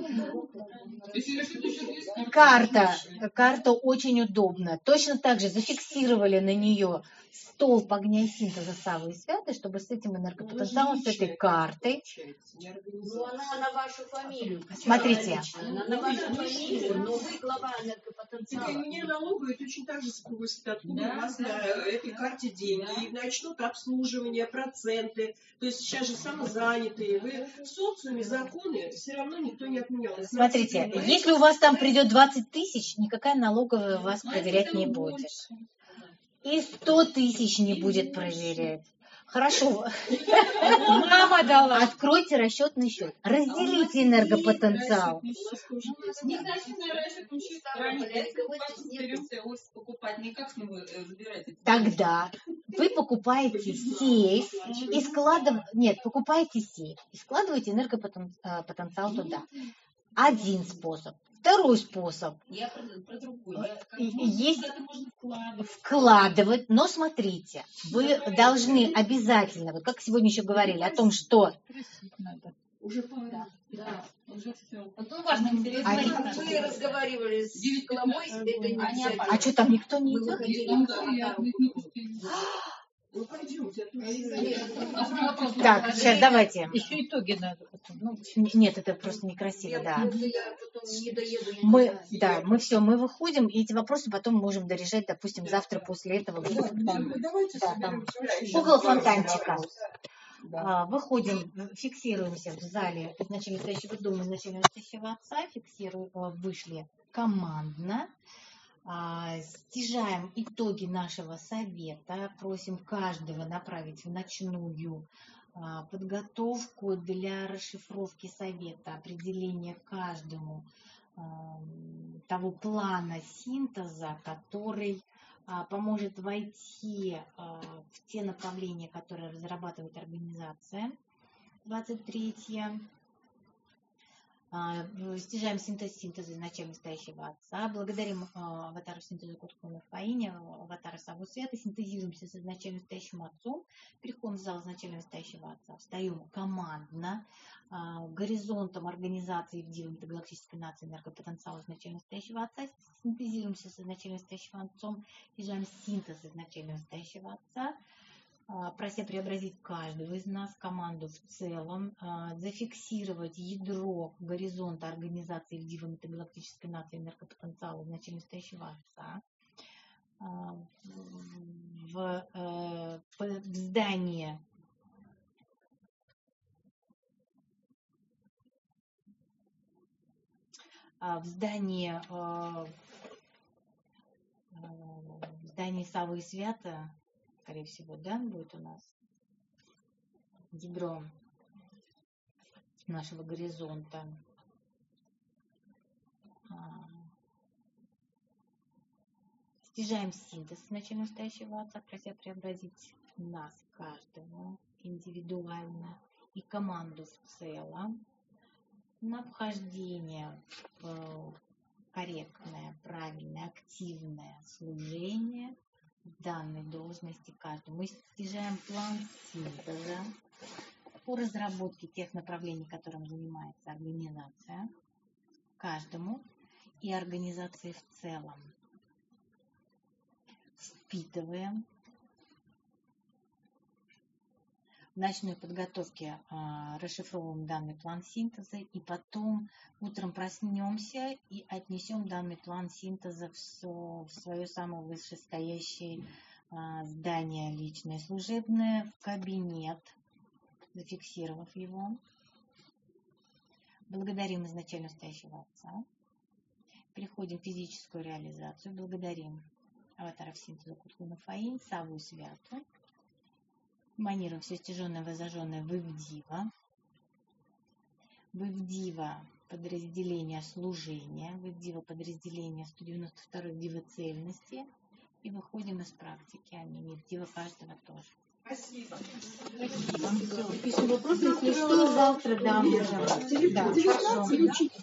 Карта очень удобна. Точно так же зафиксировали на нее столб огня и синтеза Саввы и Святой, чтобы с этим энергопотенциалом, с этой картой. Ну, она на вашу фамилию. Смотрите. Она на вашу фамилию, но вы глава энергопотенциала. Теперь меня налоговые точно так же спросят, откуда у вас на этой карте деньги, и начнут обслуживание, проценты. То есть сейчас же самозанятые. Вы в социуме законы все равно никто не отменял. Смотрите, если у вас там придет 20 тысяч, никакая налоговая вас проверять не будет. И 100 тысяч не будет проверять. Хорошо. Мама дала. Откройте расчетный счет. Разделите энергопотенциал. Тогда вы покупаете сейф и складываете энергопотенциал туда. Один способ. Второй способ. Я про другой. Есть вкладывать, но смотрите, вы должны обязательно, вот как сегодня еще говорили, о том, что... Уже пора. Да, уже все. Потом важно пересмотреть. Мы разговаривали с главой, это не А что, там никто не идет? Ну, пойдемте. Так, сейчас давайте. Еще итоги надо. Нет, это просто некрасиво, да. Я потом не доеду. Мы выходим, и эти вопросы потом можем дорешать, допустим, завтра после этого. Около фонтанчика. Выходим, фиксируемся в зале в начале настоящего дома, в начале настоящего отца, вышли командно. Стяжаем итоги нашего совета, просим каждого направить в ночную подготовку для расшифровки совета, определения каждому того плана синтеза, который поможет войти в те направления, которые разрабатывает организация. 23. Стяжаем синтеза изначально стоящего Отца. Благодарим аватара синтеза Куткуна Фаине, аватара Саву Света. Синтезируемся с изначально стоящим Отцом. Переходим в зал изначально стоящего Отца. Встаем командно. Горизонтом организации в Диве Метагалактической нации энергопотенциала изначально стоящего Отца. Синтезируемся с изначально стоящим Отцом. Стяжаем синтез изначально стоящего Отца. Прося преобразить каждого из нас, команду в целом, зафиксировать ядро горизонта организации в Диве Метагалактической нации энергопотенциала изначально стоящего Отца. В здании Саввы и Свята, скорее всего, да, будет у нас ядро нашего горизонта. Стяжаем синтез изначально стоящего Отца, прося преобразить нас, каждого, индивидуально и команду в целом на вхождение в корректное, правильное, активное служение данной должности каждому. Мы стяжаем план синтеза по разработке тех направлений, которым занимается организация, каждому и организации в целом. Впитываем. В ночной подготовке расшифровываем данный план синтеза и потом утром проснемся и отнесем данный план синтеза в свое самое вышестоящее здание личное, служебное, в кабинет, зафиксировав его. Благодарим изначально стоящего Отца. Переходим в физическую реализацию. Благодарим аватаров синтеза Куткуна Фаин, Савву и Святу. Манируем все стяженное, возожженное в Ивдива. В Ивдива подразделение служения, в Ивдива подразделение 192 Ивдива цельности. И выходим из практики. Аминь. Ивдива каждого тоже. Спасибо. Спасибо. Пишем вопросы, если что, завтра дам. Да, хорошо.